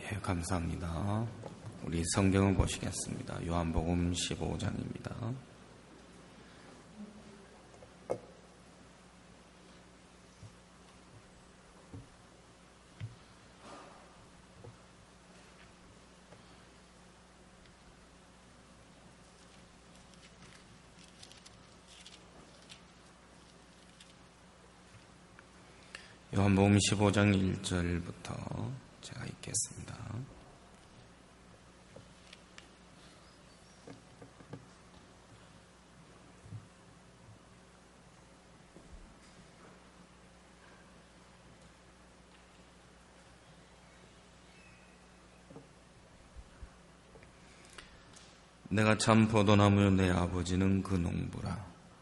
감사합니다. 우리 성경을 보시겠습니다. 요한복음 15장입니다. 요한복음 15장 1절부터 제가 읽겠습니다. 내가 참 포도나무요 내 아버지는 그 농부라.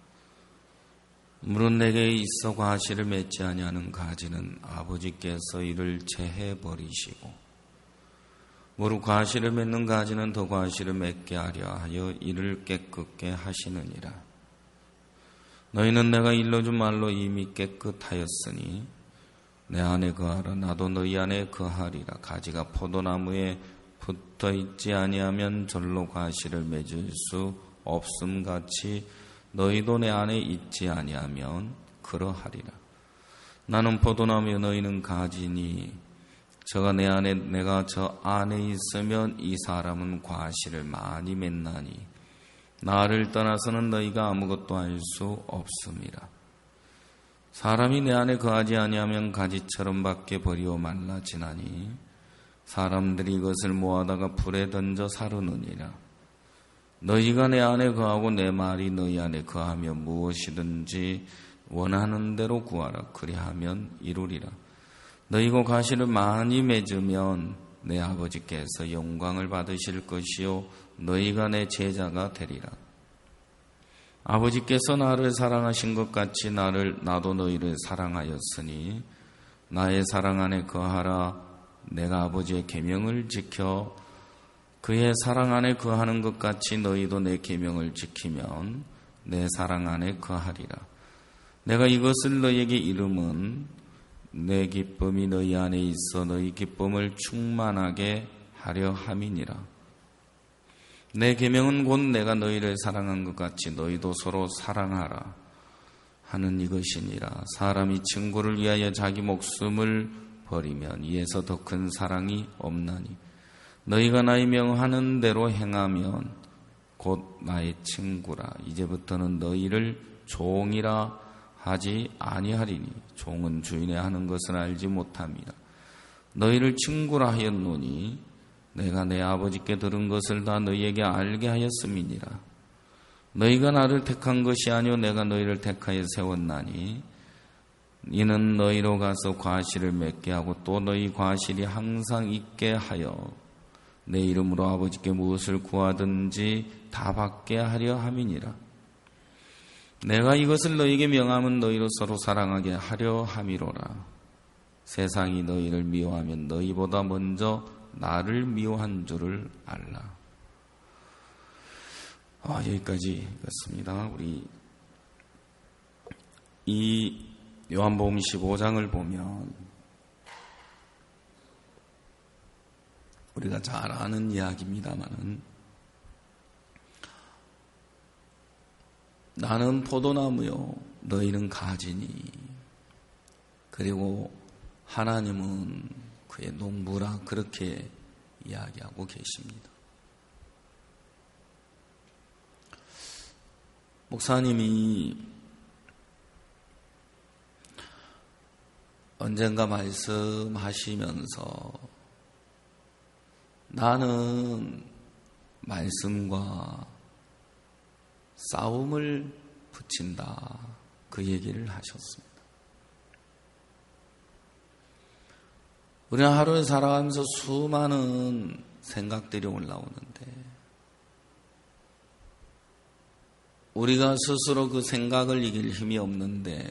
물은 내게 있어 과실을 맺지 아니하는 가지는 아버지께서 이를 제해 버리시고, 무릇 과실을 맺는 가지는 더 과실을 맺게 하려 하여 이를 깨끗게 하시느니라. 너희는 내가 일러준 말로 이미 깨끗하였으니 내 안에 거하라. 나도 너희 안에 거하리라. 가지가 포도나무에 붙어 있지 아니하면 절로 과실을 맺을 수 없음같이 너희도 내 안에 있지 아니하면 그러하리라. 나는 포도나무여 너희는 가지니 저가 내 안에 내가 저 안에 있으면 이 사람은 과실을 많이 맺나니 나를 떠나서는 너희가 아무것도 할 수 없음이라. 사람이 내 안에 거하지 아니하면 가지처럼 밖에 버리고 말라지나니 사람들이 이것을 모아다가 불에 던져 사르느니라. 너희가 내 안에 거하고 내 말이 너희 안에 거하며 무엇이든지 원하는 대로 구하라. 그리하면 이루리라. 너희가 과실을 많이 맺으면 내 아버지께서 영광을 받으실 것이요 너희가 내 제자가 되리라. 아버지께서 나를 사랑하신 것 같이 나도 너희를 사랑하였으니 나의 사랑 안에 거하라. 내가 아버지의 계명을 지켜 그의 사랑 안에 거하는 것 같이 너희도 내 계명을 지키면 내 사랑 안에 거하리라. 내가 이것을 너희에게 이름은 내 기쁨이 너희 안에 있어 너희 기쁨을 충만하게 하려 함이니라. 내 계명은 곧 내가 너희를 사랑한 것 같이 너희도 서로 사랑하라 하는 이것이니라. 사람이 친구를 위하여 자기 목숨을 버리면 이에서 더 큰 사랑이 없나니 너희가 나의 명하는 대로 행하면 곧 나의 친구라. 이제부터는 너희를 종이라 하지 아니하리니 종은 주인의 하는 것을 알지 못함이라. 너희를 친구라 하였노니 내가 내 아버지께 들은 것을 다 너희에게 알게 하였음이니라. 너희가 나를 택한 것이 아니요 내가 너희를 택하여 세웠나니 이는 너희로 가서 과실을 맺게 하고 또 너희 과실이 항상 있게 하여 내 이름으로 아버지께 무엇을 구하든지 다 받게 하려 함이니라. 내가 이것을 너희에게 명하면 너희로 서로 사랑하게 하려 함이로라. 세상이 너희를 미워하면 너희보다 먼저 나를 미워한 줄을 알라. 여기까지 읽었습니다. 우리 이 요한복음 15장을 보면 우리가 잘 아는 이야기입니다마는 나는 포도나무요 너희는 가지니 그리고 하나님은 그의 농부라 그렇게 이야기하고 계십니다. 목사님이 언젠가 말씀하시면서 나는 말씀과 싸움을 붙인다 그 얘기를 하셨습니다. 우리는 하루에 살아가면서 수많은 생각들이 올라오는데 우리가 스스로 그 생각을 이길 힘이 없는데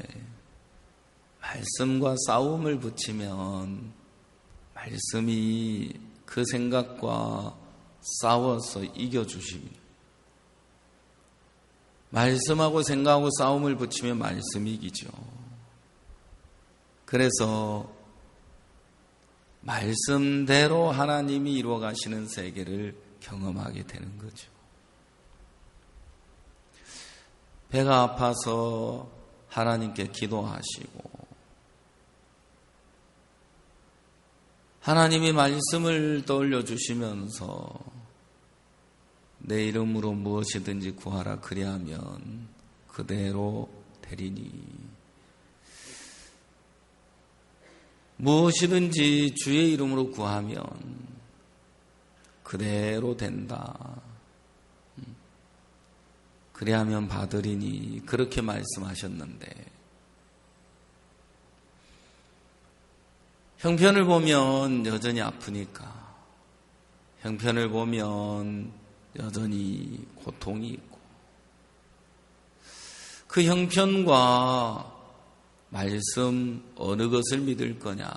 말씀과 싸움을 붙이면 말씀이 그 생각과 싸워서 이겨주십니다. 말씀하고 생각하고 싸움을 붙이면 말씀이 이기죠. 그래서 말씀대로 하나님이 이루어 가시는 세계를 경험하게 되는 거죠. 배가 아파서 하나님께 기도하시고 하나님이 말씀을 떠올려 주시면서 내 이름으로 무엇이든지 구하라 그리하면 그대로 되리니, 무엇이든지 주의 이름으로 구하면 그대로 된다. 그리하면 받으리니, 그렇게 말씀하셨는데 형편을 보면 여전히 아프니까, 형편을 보면 여전히 고통이 있고, 그 형편과 말씀 어느 것을 믿을 거냐.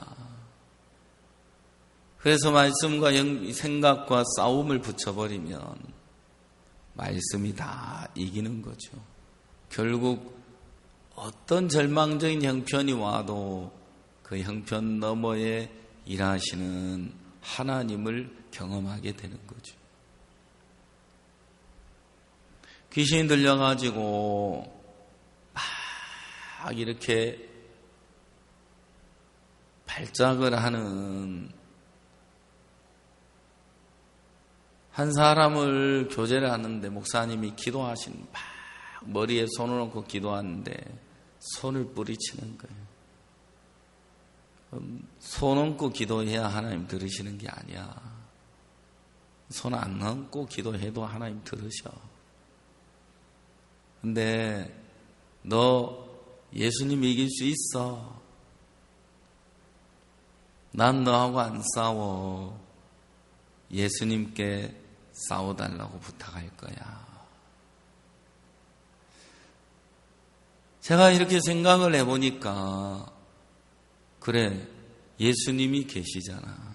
그래서 말씀과 생각과 싸움을 붙여버리면 말씀이 다 이기는 거죠. 결국 어떤 절망적인 형편이 와도 그 형편 너머에 일하시는 하나님을 경험하게 되는 거죠. 귀신이 들려가지고 막 이렇게 발작을 하는 한 사람을 교제를 하는데, 목사님이 막 머리에 손을 얹고 기도하는데 손을 뿌리치는 거예요. 손 얹고 기도해야 하나님 들으시는 게 아니야. 손 안 얹고 기도해도 하나님 들으셔. 근데 너 예수님 이길 수 있어. 난 너하고 안 싸워. 예수님께 싸워달라고 부탁할 거야. 제가 이렇게 생각을 해보니까, 그래, 예수님이 계시잖아.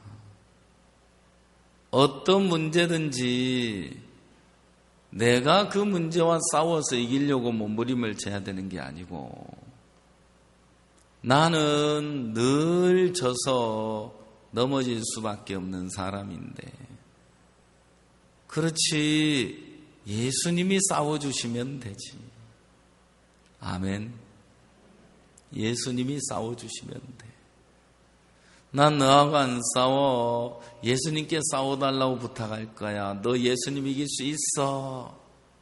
어떤 문제든지 내가 그 문제와 싸워서 이기려고 몸부림을 쳐야 되는 게 아니고, 나는 늘 져서 넘어질 수밖에 없는 사람인데, 그렇지, 예수님이 싸워주시면 되지. 아멘. 예수님이 싸워주시면 돼. 난 너하고 안 싸워. 예수님께 싸워달라고 부탁할 거야. 너 예수님 이길 수 있어.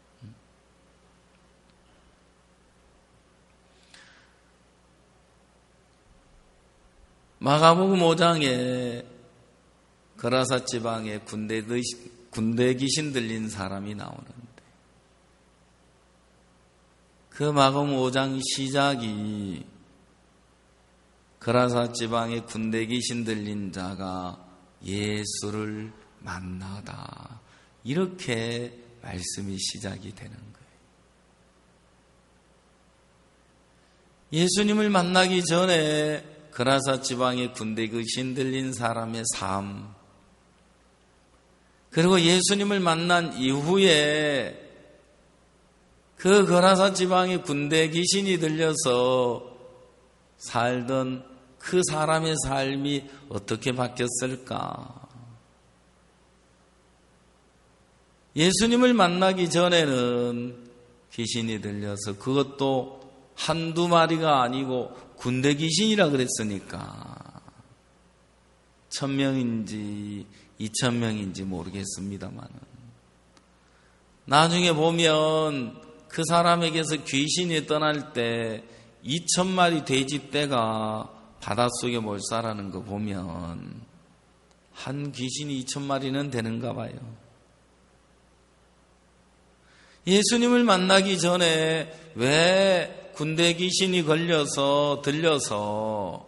마가복음 5장에 거라사 지방에 군대 귀신 들린 사람이 나오는데, 그 마가복음 5장 시작이 거라사 지방에 군대 귀신 들린 자가 예수를 만나다, 이렇게 말씀이 시작이 되는 거예요. 예수님을 만나기 전에 거라사 지방에 군대 귀신 들린 사람의 삶, 그리고 예수님을 만난 이후에 그 거라사 지방에 군대 귀신이 들려서 살던 그 사람의 삶이 어떻게 바뀌었을까? 예수님을 만나기 전에는 귀신이 들려서, 그것도 한두 마리가 아니고 군대 귀신이라 그랬으니까 1000명인지 2000명인지 모르겠습니다만, 나중에 보면 그 사람에게서 귀신이 떠날 때 2000마리 돼지떼가 바닷속에 몰살하는 거 보면 한 귀신이 2000마리는 되는가 봐요. 예수님을 만나기 전에 왜 군대 귀신이 들려서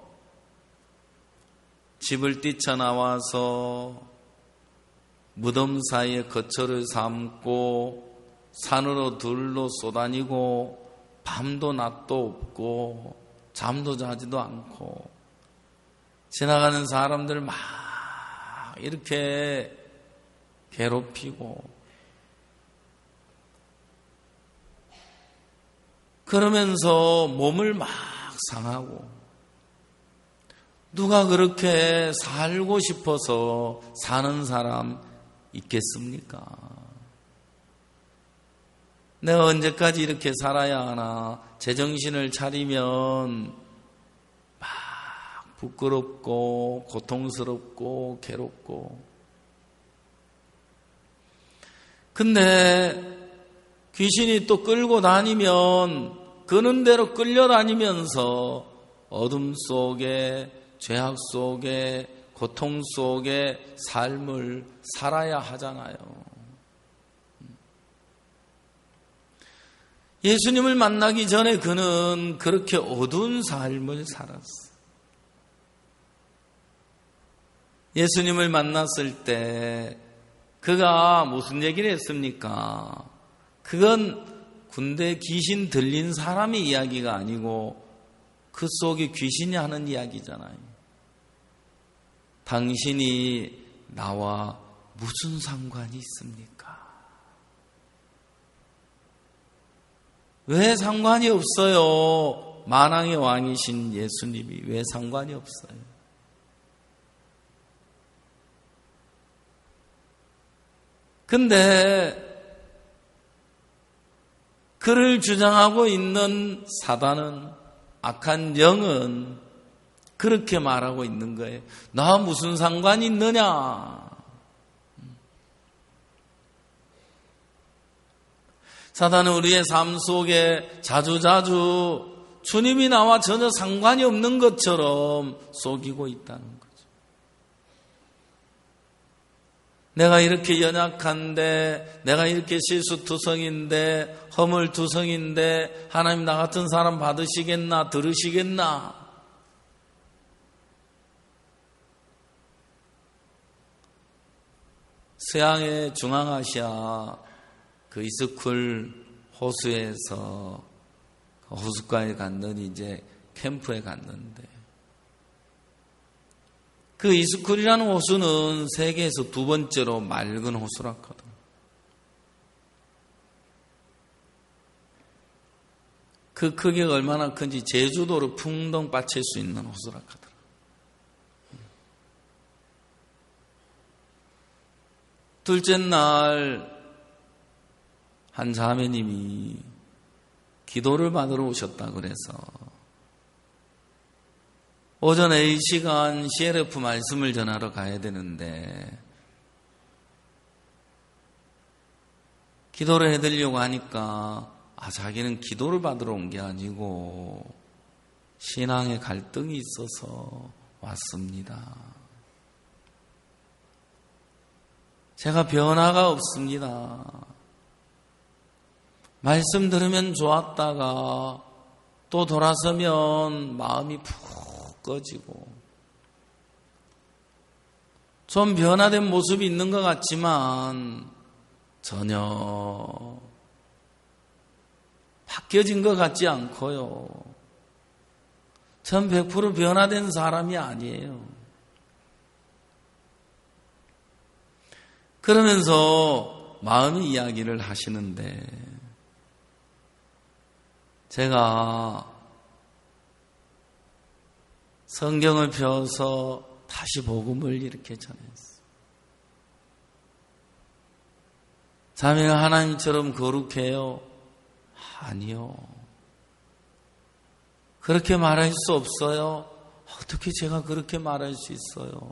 집을 뛰쳐나와서 무덤 사이에 거처를 삼고 산으로 들로 쏘다니고 밤도 낮도 없고 잠도 자지도 않고 지나가는 사람들 막 이렇게 괴롭히고, 그러면서 몸을 막 상하고 누가 그렇게 살고 싶어서 사는 사람 있겠습니까? 내가 언제까지 이렇게 살아야 하나 제정신을 차리면 막 부끄럽고 고통스럽고 괴롭고. 근데 귀신이 또 끌고 다니면 그는 대로 끌려다니면서 어둠 속에 죄악 속에 고통 속에 삶을 살아야 하잖아요. 예수님을 만나기 전에 그는 그렇게 어두운 삶을 살았어요. 예수님을 만났을 때 그가 무슨 얘기를 했습니까? 그건 군대 귀신 들린 사람의 이야기가 아니고 그 속에 귀신이 하는 이야기잖아요. 당신이 나와 무슨 상관이 있습니까? 왜 상관이 없어요? 만왕의 왕이신 예수님이 왜 상관이 없어요? 근데 그를 주장하고 있는 사단은, 악한 영은 그렇게 말하고 있는 거예요. 나 무슨 상관이 있느냐? 사단은 우리의 삶 속에 자주자주 주님이 나와 전혀 상관이 없는 것처럼 속이고 있다는 거죠. 내가 이렇게 연약한데, 내가 이렇게 실수투성인데, 허물투성인데 하나님 나 같은 사람 받으시겠나, 들으시겠나? 서양의 중앙아시아 그 이스쿨 호수에서 호숫가에 갔더니 이제 캠프에 갔는데, 그 이스쿨이라는 호수는 세계에서 두 번째로 맑은 호수라거든. 그 크기가 얼마나 큰지 제주도를 풍덩 빠칠 수 있는 호수라거든. 둘째 날 한 자매님이 기도를 받으러 오셨다 그래서 오전 A시간 CLF 말씀을 전하러 가야 되는데 기도를 해드리려고 하니까 자기는 기도를 받으러 온 게 아니고 신앙의 갈등이 있어서 왔습니다. 제가 변화가 없습니다. 말씀 들으면 좋았다가 또 돌아서면 마음이 푹 꺼지고 좀 변화된 모습이 있는 것 같지만 전혀 바뀌어진 것 같지 않고요. 전 100% 변화된 사람이 아니에요. 그러면서 마음의 이야기를 하시는데 제가 성경을 펴서 다시 복음을 이렇게 전했어요. 자매가 하나님처럼 거룩해요? 아니요. 그렇게 말할 수 없어요? 어떻게 제가 그렇게 말할 수 있어요?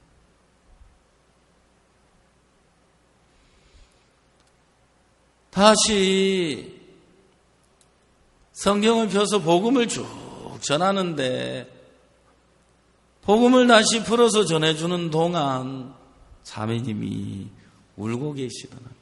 다시 성경을 펴서 복음을 쭉 전하는데 복음을 다시 풀어서 전해주는 동안 자매님이 울고 계시더라고요.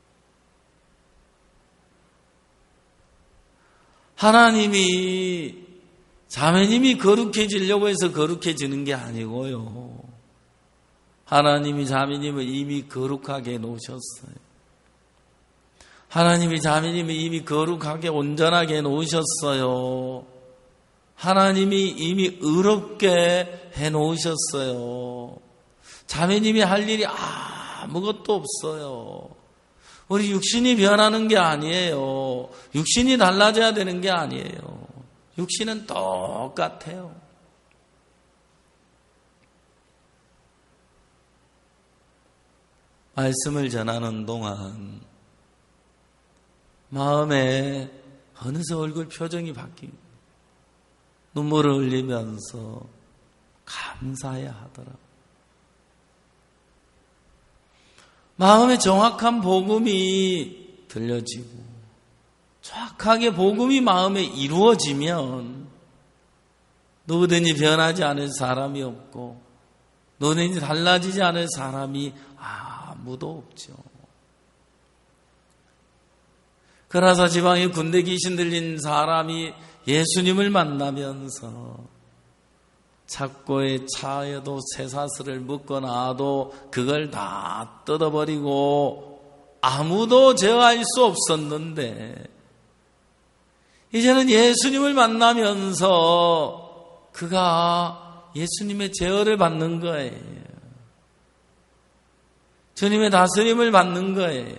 하나님이 자매님이 거룩해지려고 해서 거룩해지는 게 아니고요. 하나님이 자매님을 이미 거룩하게 해놓으셨어요. 하나님이 자매님을 이미 거룩하게 온전하게 해놓으셨어요. 하나님이 이미 의롭게 해놓으셨어요. 자매님이 할 일이 아무것도 없어요. 우리 육신이 변하는 게 아니에요. 육신이 달라져야 되는 게 아니에요. 육신은 똑같아요. 말씀을 전하는 동안 마음에 어느새 얼굴 표정이 바뀌고 눈물을 흘리면서 감사해야 하더라고요. 마음에 정확한 복음이 들려지고 정확하게 복음이 마음에 이루어지면 누구든지 변하지 않을 사람이 없고 누구든지 달라지지 않을 사람이 아무도 없죠. 그라사 지방에 군대 귀신 들린 사람이 예수님을 만나면서 착고의 차에도 쇠사슬을 묶어놔도 그걸 다 뜯어버리고 아무도 제어할 수 없었는데 이제는 예수님을 만나면서 그가 예수님의 제어를 받는 거예요. 주님의 다스림을 받는 거예요.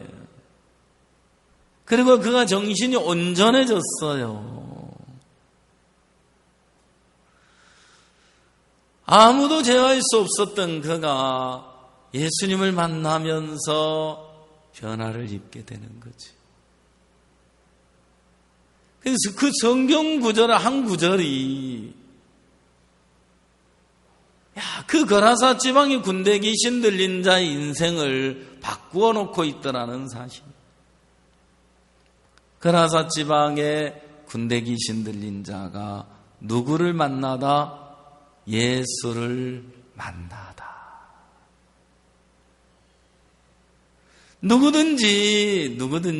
그리고 그가 정신이 온전해졌어요. 아무도 제어할 수 없었던 그가 예수님을 만나면서 변화를 입게 되는 거지. 그래서 그 성경 구절 한 구절이 그 거라사 지방의 군대 귀신 들린 자의 인생을 바꾸어 놓고 있더라는 사실. 거라사 지방의 군대 귀신 들린 자가 누구를 만나다? 예수를 만나다. 누구든지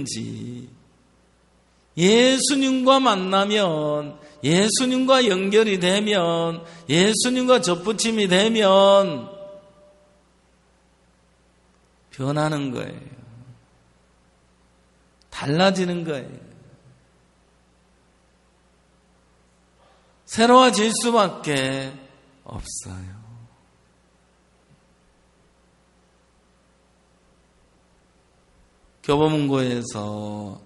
예수님과 만나면, 예수님과 연결이 되면, 예수님과 접붙임이 되면 변하는 거예요. 달라지는 거예요. 새로워질 수밖에 없어요. 교보문고에서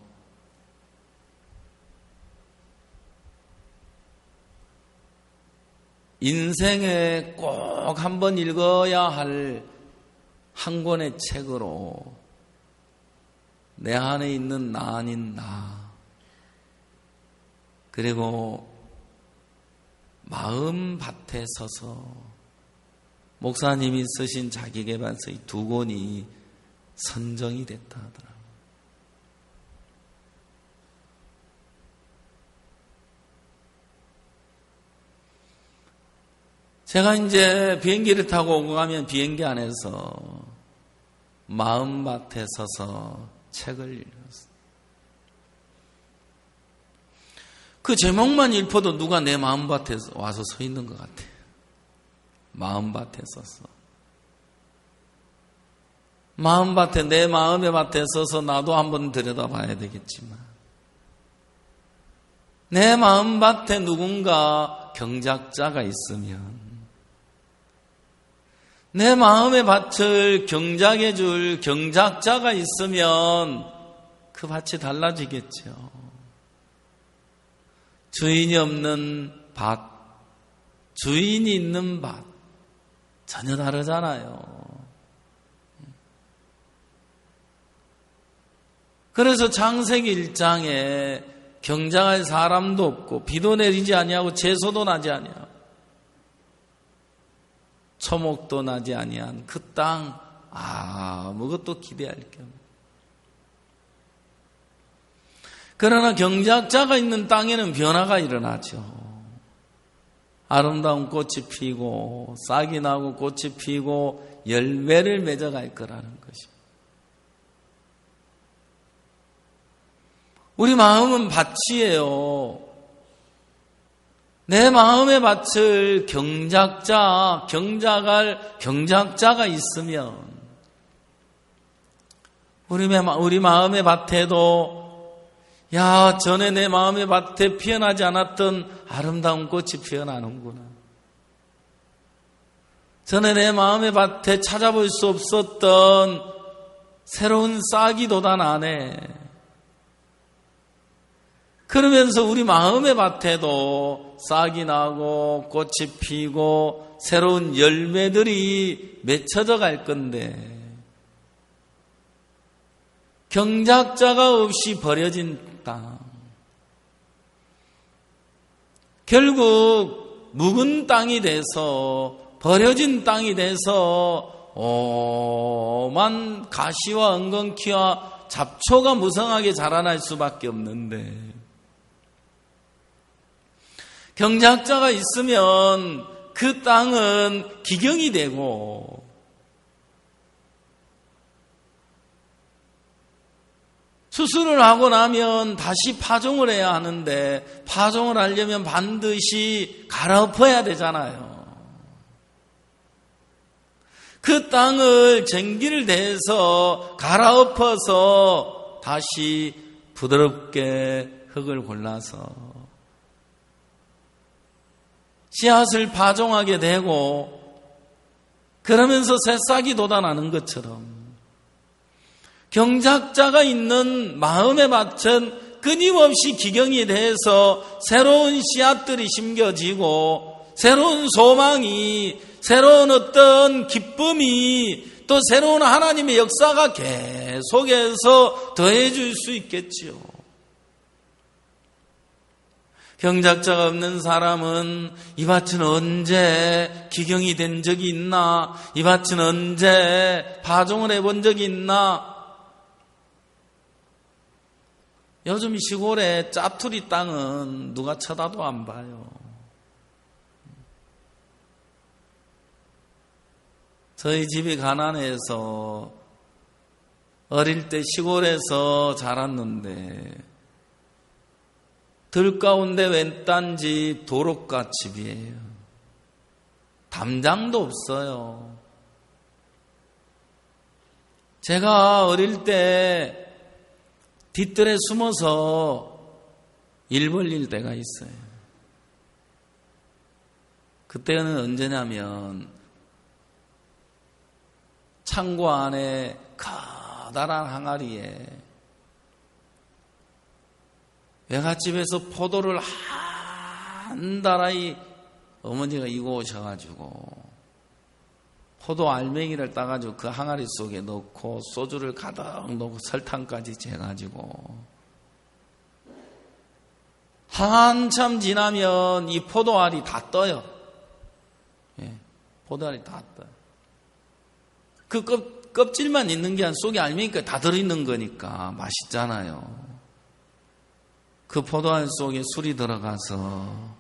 인생에 꼭 한 번 읽어야 할 한 권의 책으로 내 안에 있는 나 아닌 나, 그리고 마음밭에 서서 목사님이 쓰신 자기계발서 이 두 권이 선정이 됐다 하더라고요. 제가 이제 비행기를 타고 오고 가면 비행기 안에서 마음밭에 서서 책을 읽었어요. 그 제목만 읽어도 누가 내 마음밭에 와서 서 있는 것 같아요. 마음밭에 서서. 마음밭에, 내 마음의 밭에 서서 나도 한번 들여다봐야 되겠지만 내 마음밭에 누군가 경작자가 있으면, 내 마음의 밭을 경작해 줄 경작자가 있으면 그 밭이 달라지겠죠. 주인이 없는 밭, 주인이 있는 밭 전혀 다르잖아요. 그래서 창세기 1장에 경작할 사람도 없고 비도 내리지 아니하고 채소도 나지 아니하고 초목도 나지 아니한 그 땅 아무것도 기대할 게 없는. 그러나 경작자가 있는 땅에는 변화가 일어나죠. 아름다운 꽃이 피고 싹이 나고 꽃이 피고 열매를 맺어갈 거라는 것입니다. 우리 마음은 밭이에요. 내 마음의 밭을 경작할 경작자가 있으면 우리 마음의 밭에도 전에 내 마음의 밭에 피어나지 않았던 아름다운 꽃이 피어나는구나. 전에 내 마음의 밭에 찾아볼 수 없었던 새로운 싹이 돋아나네. 그러면서 우리 마음의 밭에도 싹이 나고 꽃이 피고 새로운 열매들이 맺혀져 갈 건데 경작자가 없이 버려진 땅. 결국 묵은 땅이 돼서, 버려진 땅이 돼서 오만 가시와 엉겅퀴와 잡초가 무성하게 자라날 수밖에 없는데, 경작자가 있으면 그 땅은 기경이 되고, 수술을 하고 나면 다시 파종을 해야 하는데, 파종을 하려면 반드시 갈아엎어야 되잖아요. 그 땅을 쟁기를 대서 갈아엎어서 다시 부드럽게 흙을 골라서 씨앗을 파종하게 되고, 그러면서 새싹이 돋아나는 것처럼 경작자가 있는 마음의 밭은 끊임없이 기경이 돼서 새로운 씨앗들이 심겨지고, 새로운 소망이, 새로운 어떤 기쁨이, 또 새로운 하나님의 역사가 계속해서 더해질 수 있겠지요. 경작자가 없는 사람은 이 밭은 언제 기경이 된 적이 있나? 이 밭은 언제 파종을 해본 적이 있나? 요즘 시골에 짜투리 땅은 누가 쳐다도 안 봐요. 저희 집이 가난해서 어릴 때 시골에서 자랐는데, 들가운데 웬딴 집 도로가 집이에요. 담장도 없어요. 제가 어릴 때 뒷뜰에 숨어서 일 벌릴 때가 있어요. 그때는 언제냐면 창고 안에 커다란 항아리에 외갓집에서 포도를 한 달아이 어머니가 이고 오셔가지고 포도 알맹이를 따가지고 그 항아리 속에 넣고 소주를 가득 넣고 설탕까지 재가지고 한참 지나면 이 포도알이 다 떠요. 예, 포도알이 다 떠요. 그 껍질만 있는 게 아니라 속에 알맹이가 다 들어있는 거니까 맛있잖아요. 그 포도알 속에 술이 들어가서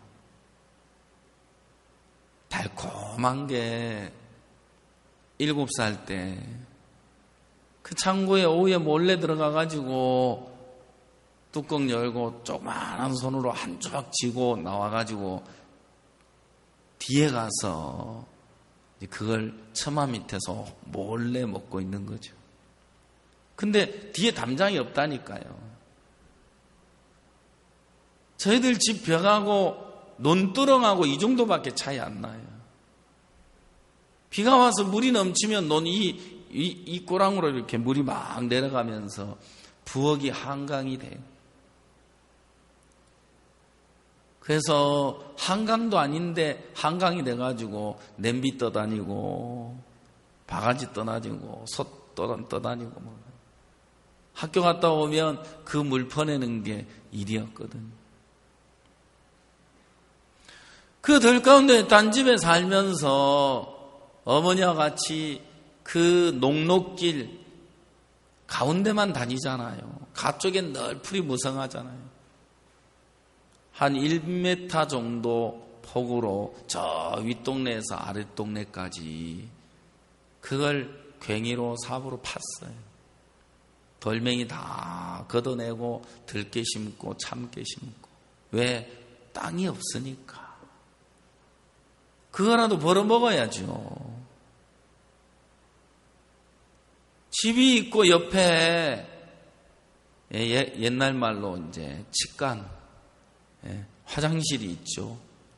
달콤한 게 7살 때 그 창고에 오후에 몰래 들어가가지고 뚜껑 열고 조그마한 손으로 한 조각 쥐고 나와가지고 뒤에 가서 그걸 처마 밑에서 몰래 먹고 있는 거죠. 근데 뒤에 담장이 없다니까요. 저희들 집 벽하고 논두렁하고 이 정도밖에 차이 안 나요. 비가 와서 물이 넘치면 이 꼬랑으로 이렇게 물이 막 내려가면서 부엌이 한강이 돼요. 그래서 한강도 아닌데 한강이 돼가지고 냄비 떠다니고 바가지 떠다니고 솥 떠다니고 학교 갔다 오면 그 물 퍼내는 게 일이었거든. 그 들가운데 딴집에 살면서 어머니와 같이 그 녹록길 가운데만 다니잖아요. 가쪽엔 늘 풀이 무성하잖아요. 한 1m 정도 폭으로 저 윗동네에서 아랫동네까지 그걸 괭이로 삽으로 팠어요. 돌멩이 다 걷어내고 들깨 심고 참깨 심고. 왜? 땅이 없으니까. 그거라도 벌어먹어야죠. 집이 있고 옆에 옛날 말로 이제 직간 화장실이 있죠.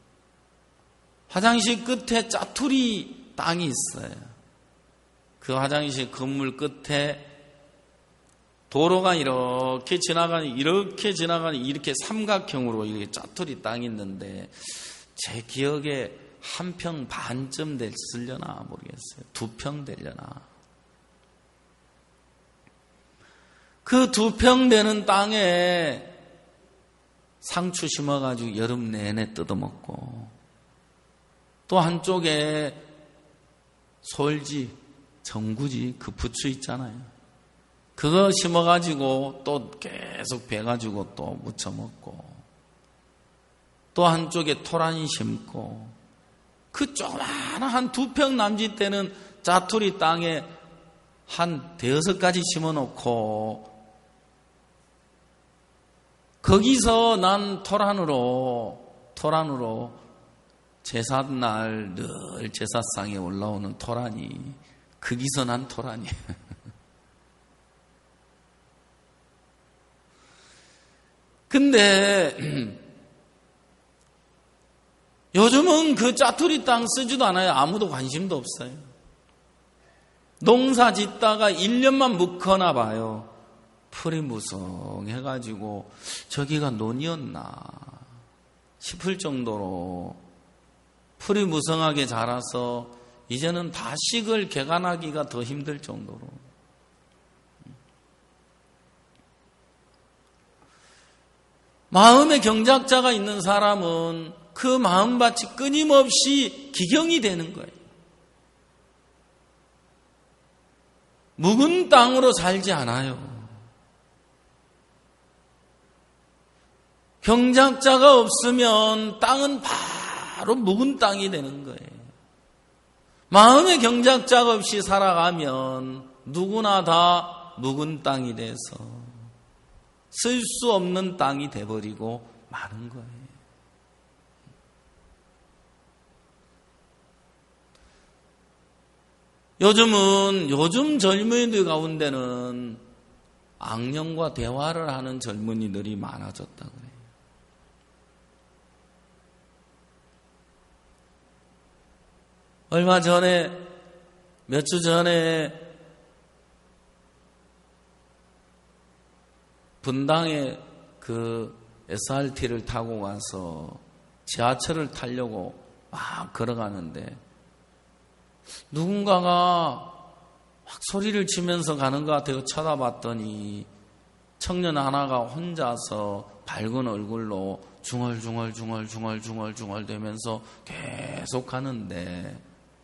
화장실 끝에 짜투리 땅이 있어요. 그 화장실 건물 끝에 도로가 이렇게 지나가는 이렇게 삼각형으로 이렇게 짜투리 땅이 있는데 제 기억에 1평 반쯤 됐으려나 모르겠어요. 2평 되려나. 그 2평 되는 땅에 상추 심어가지고 여름 내내 뜯어먹고, 또 한쪽에 솔지, 정구지, 그 부추 있잖아요. 그거 심어가지고 또 계속 베가지고 또 무쳐먹고, 또 한쪽에 토란이 심고, 그 조그마한 한 2평 남짓 되는 짜투리 땅에 한 5가지 심어놓고, 거기서 난 토란으로 제삿날 늘 제사상에 올라오는 토란이, 거기서 난 토란이에요. 근데 요즘은 그 짜투리 땅 쓰지도 않아요. 아무도 관심도 없어요. 농사 짓다가 1년만 묵거나 봐요. 풀이 무성해가지고 저기가 논이었나 싶을 정도로 풀이 무성하게 자라서 이제는 다식을 개간하기가 더 힘들 정도로. 마음의 경작자가 있는 사람은 그 마음밭이 끊임없이 기경이 되는 거예요. 묵은 땅으로 살지 않아요. 경작자가 없으면 땅은 바로 묵은 땅이 되는 거예요. 마음의 경작자가 없이 살아가면 누구나 다 묵은 땅이 돼서 쓸 수 없는 땅이 돼버리고 마는 거예요. 요즘 젊은이들 가운데는 악령과 대화를 하는 젊은이들이 많아졌다 그래요. 얼마 전에, 몇 주 전에 분당에 그 SRT를 타고 와서 지하철을 타려고 막 걸어가는데 누군가가 막 소리를 치면서 가는 것 같아요. 쳐다봤더니 청년 하나가 혼자서 밝은 얼굴로 중얼중얼 되면서 계속 가는데,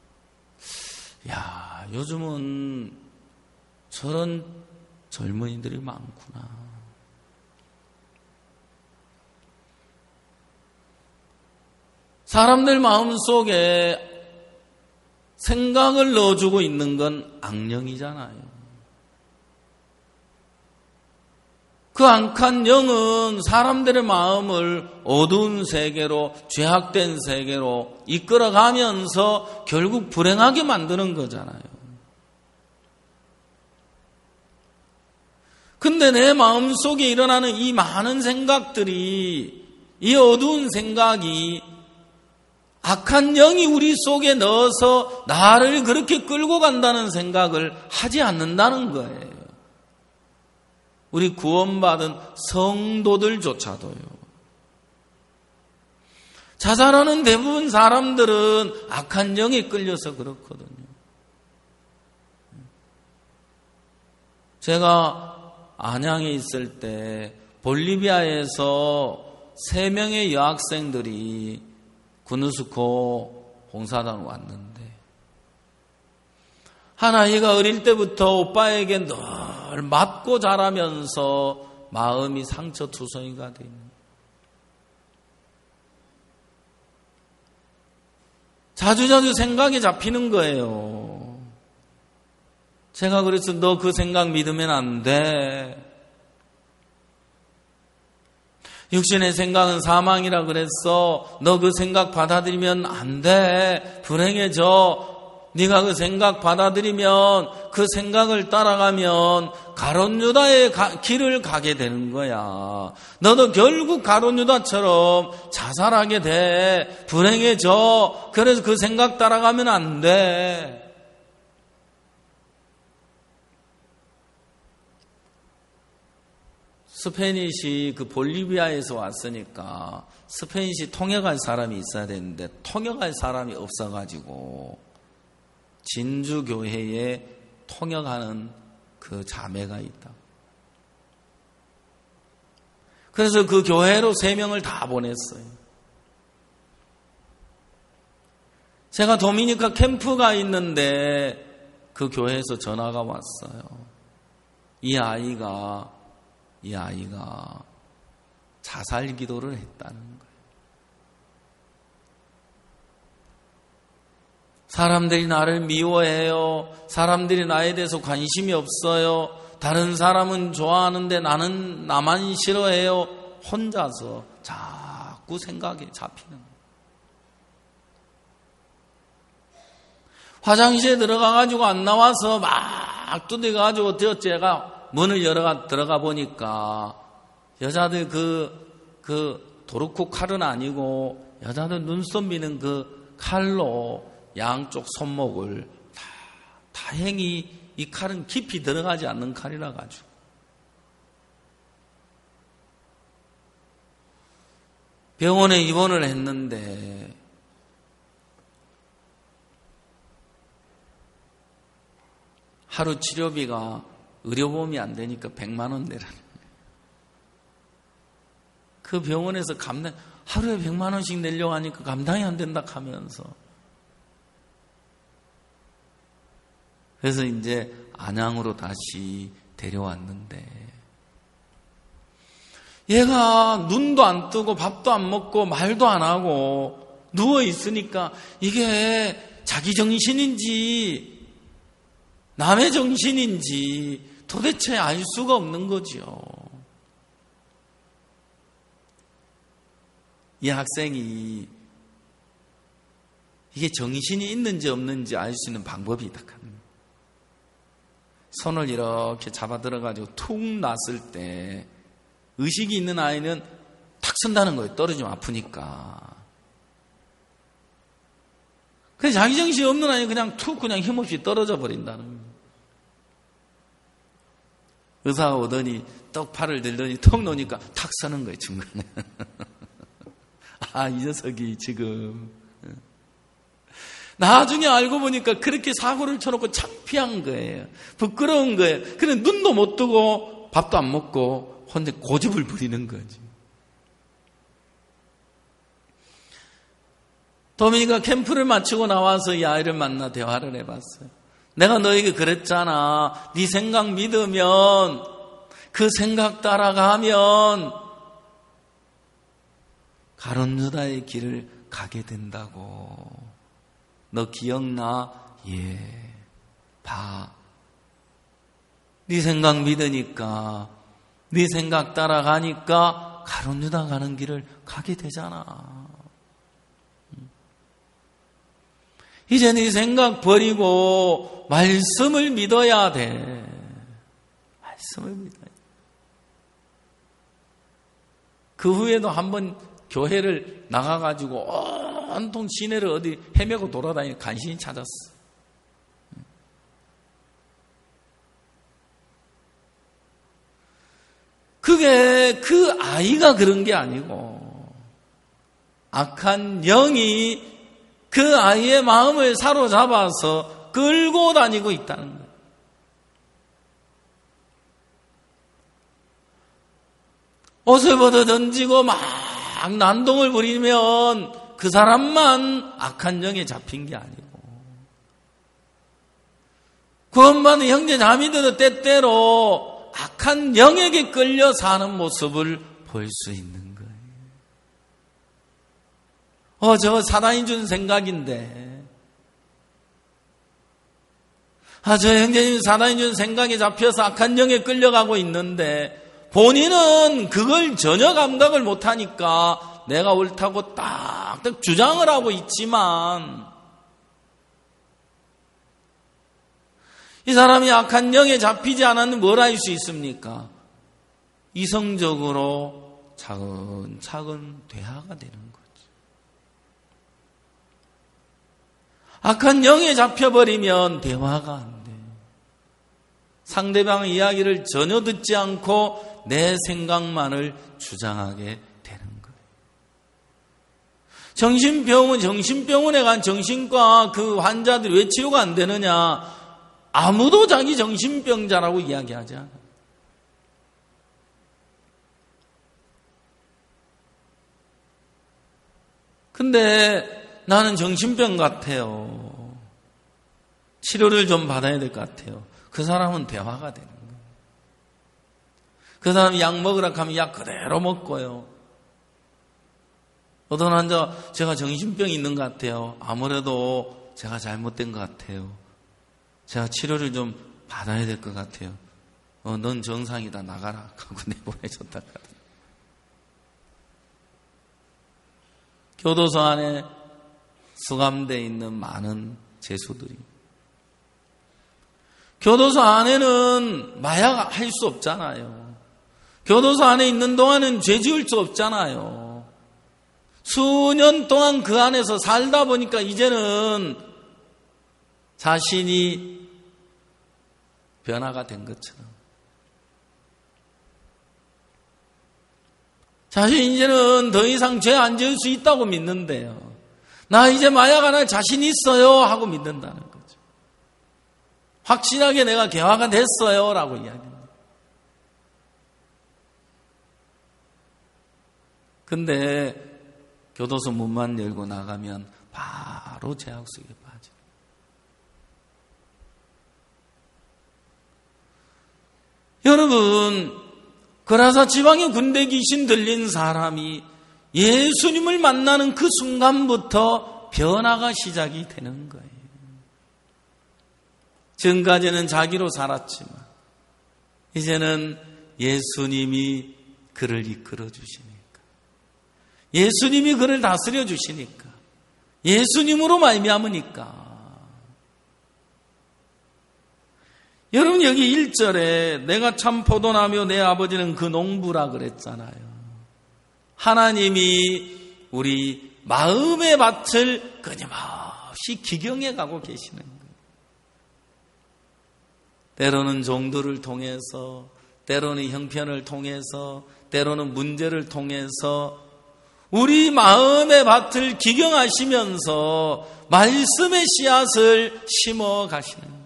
야, 요즘은 저런 젊은이들이 많구나. 사람들 마음속에 생각을 넣어주고 있는 건 악령이잖아요. 그 악한 영은 사람들의 마음을 어두운 세계로, 죄악된 세계로 이끌어가면서 결국 불행하게 만드는 거잖아요. 근데 내 마음속에 일어나는 이 많은 생각들이, 이 어두운 생각이 악한 영이 우리 속에 넣어서 나를 그렇게 끌고 간다는 생각을 하지 않는다는 거예요. 우리 구원받은 성도들조차도요. 자살하는 대부분 사람들은 악한 영에 끌려서 그렇거든요. 제가 안양에 있을 때 볼리비아에서 3명의 여학생들이 구누스코 봉사단 왔는데, 한 아이가 어릴 때부터 오빠에게 늘 맞고 자라면서 마음이 상처투성이가 돼 있는, 자주자주 생각이 잡히는 거예요. 제가 그래서 너 그 생각 믿으면 안 돼. 육신의 생각은 사망이라 그랬어. 너 그 생각 받아들이면 안 돼. 불행해져. 네가 그 생각 받아들이면, 그 생각을 따라가면 가룟 유다의 길을 가게 되는 거야. 너도 결국 가룟 유다처럼 자살하게 돼. 불행해져. 그래서 그 생각 따라가면 안 돼. 스페니시 그 볼리비아에서 왔으니까 스페니시 통역할 사람이 있어야 되는데 통역할 사람이 없어가지고 진주교회에 통역하는 그 자매가 있다. 그래서 그 교회로 3명을 다 보냈어요. 제가 도미니카 캠프가 있는데 그 교회에서 전화가 왔어요. 이 아이가 자살 기도를 했다는 거예요. 사람들이 나를 미워해요. 사람들이 나에 대해서 관심이 없어요. 다른 사람은 좋아하는데 나만 싫어해요. 혼자서 자꾸 생각에 잡히는 거예요. 화장실에 들어가가지고 안 나와서 막 두드려가지고 제가 문을 들어가 보니까 여자들 그 도르코 칼은 아니고 여자들 눈썹 미는 그 칼로 양쪽 손목을 다행히 이 칼은 깊이 들어가지 않는 칼이라 가지고 병원에 입원을 했는데 하루 치료비가 의료보험이 안 되니까 100만 원 내라는 거예요. 그 병원에서 하루에 100만 원씩 내려고 하니까 감당이 안 된다 하면서 그래서 이제 안양으로 다시 데려왔는데 얘가 눈도 안 뜨고 밥도 안 먹고 말도 안 하고 누워 있으니까 이게 자기 정신인지 남의 정신인지 도대체 알 수가 없는 거죠. 이 학생이 이게 정신이 있는지 없는지 알 수 있는 방법이 있다. 손을 이렇게 잡아 들어가지고 툭 놨을 때 의식이 있는 아이는 탁 선다는 거예요. 떨어지면 아프니까. 그래서 자기 정신이 없는 아이는 그냥 툭 그냥 힘없이 떨어져 버린다는 거예요. 의사가 오더니 떡 팔을 들더니 턱 놓으니까 탁 서는 거예요. 중간에. 이 녀석이 지금 나중에 알고 보니까 그렇게 사고를 쳐놓고 창피한 거예요. 부끄러운 거예요. 그래 눈도 못 뜨고 밥도 안 먹고 혼자 고집을 부리는 거지. 도미니카 캠프를 마치고 나와서 이 아이를 만나 대화를 해봤어요. 내가 너에게 그랬잖아. 네 생각 믿으면 그 생각 따라가면 가룟 유다의 길을 가게 된다고. 너 기억나? 예. 봐. 네 생각 믿으니까, 네 생각 따라가니까 가룟 유다 가는 길을 가게 되잖아. 이제 네 생각 버리고 말씀을 믿어야 돼. 말씀을 믿어야 돼. 그 후에도 한번 교회를 나가가지고 온통 시내를 어디 헤매고 돌아다니는 간신히 찾았어. 그게 그 아이가 그런 게 아니고 악한 영이 그 아이의 마음을 사로잡아서 끌고 다니고 있다는 거예요. 옷을 벗어 던지고 막 난동을 부리면 그 사람만 악한 영에 잡힌 게 아니고 구원받은 형제 자매들도 때때로 악한 영에게 끌려 사는 모습을 볼 수 있는 거예요. 저거 사단이 준 생각인데 저 형제님 사단이 준 생각에 잡혀서 악한 영에 끌려가고 있는데 본인은 그걸 전혀 감각을 못하니까 내가 옳다고 딱딱 주장을 하고 있지만 이 사람이 악한 영에 잡히지 않았는 뭘 알 수 있습니까? 이성적으로 차근차근 대화가 되는 거죠. 악한 영에 잡혀버리면 대화가 안 돼요. 상대방의 이야기를 전혀 듣지 않고 내 생각만을 주장하게 되는 거예요. 정신병원에 간 정신과 그 환자들이 왜 치료가 안 되느냐? 아무도 자기 정신병자라고 이야기하지 않아요. 근데 나는 정신병 같아요. 치료를 좀 받아야 될 것 같아요. 그 사람은 대화가 되는 거예요. 그 사람이 약 먹으라 하면 약 그대로 먹고요. 어떤 환자, 제가 정신병이 있는 것 같아요. 아무래도 제가 잘못된 것 같아요. 제가 치료를 좀 받아야 될 것 같아요. 넌 정상이다, 나가라 하고 내보내줬다. 교도소 안에 수감되어 있는 많은 죄수들이, 교도소 안에는 마약 할 수 없잖아요. 교도소 안에 있는 동안은 죄 지을 수 없잖아요. 수년 동안 그 안에서 살다 보니까 이제는 자신이 변화가 된 것처럼, 자신 이제는 더 이상 죄 안 지을 수 있다고 믿는데요. 나 이제 마약 안 할 자신 있어요 하고 믿는다는 거죠. 확실하게 내가 개화가 됐어요 라고 이야기합니다. 근데 교도소 문만 열고 나가면 바로 죄악 속에 빠져. 여러분, 거라사 지방에 군대 귀신 들린 사람이 예수님을 만나는 그 순간부터 변화가 시작이 되는 거예요. 지금까지는 자기로 살았지만 이제는 예수님이 그를 이끌어 주시니까, 예수님이 그를 다스려 주시니까, 예수님으로 말미암으니까. 여러분, 여기 1절에 내가 참 포도나며 내 아버지는 그 농부라 그랬잖아요. 하나님이 우리 마음의 밭을 끊임없이 기경해 가고 계시는 거예요. 때로는 종들을 통해서, 때로는 형편을 통해서, 때로는 문제를 통해서 우리 마음의 밭을 기경하시면서 말씀의 씨앗을 심어 가시는 거예요.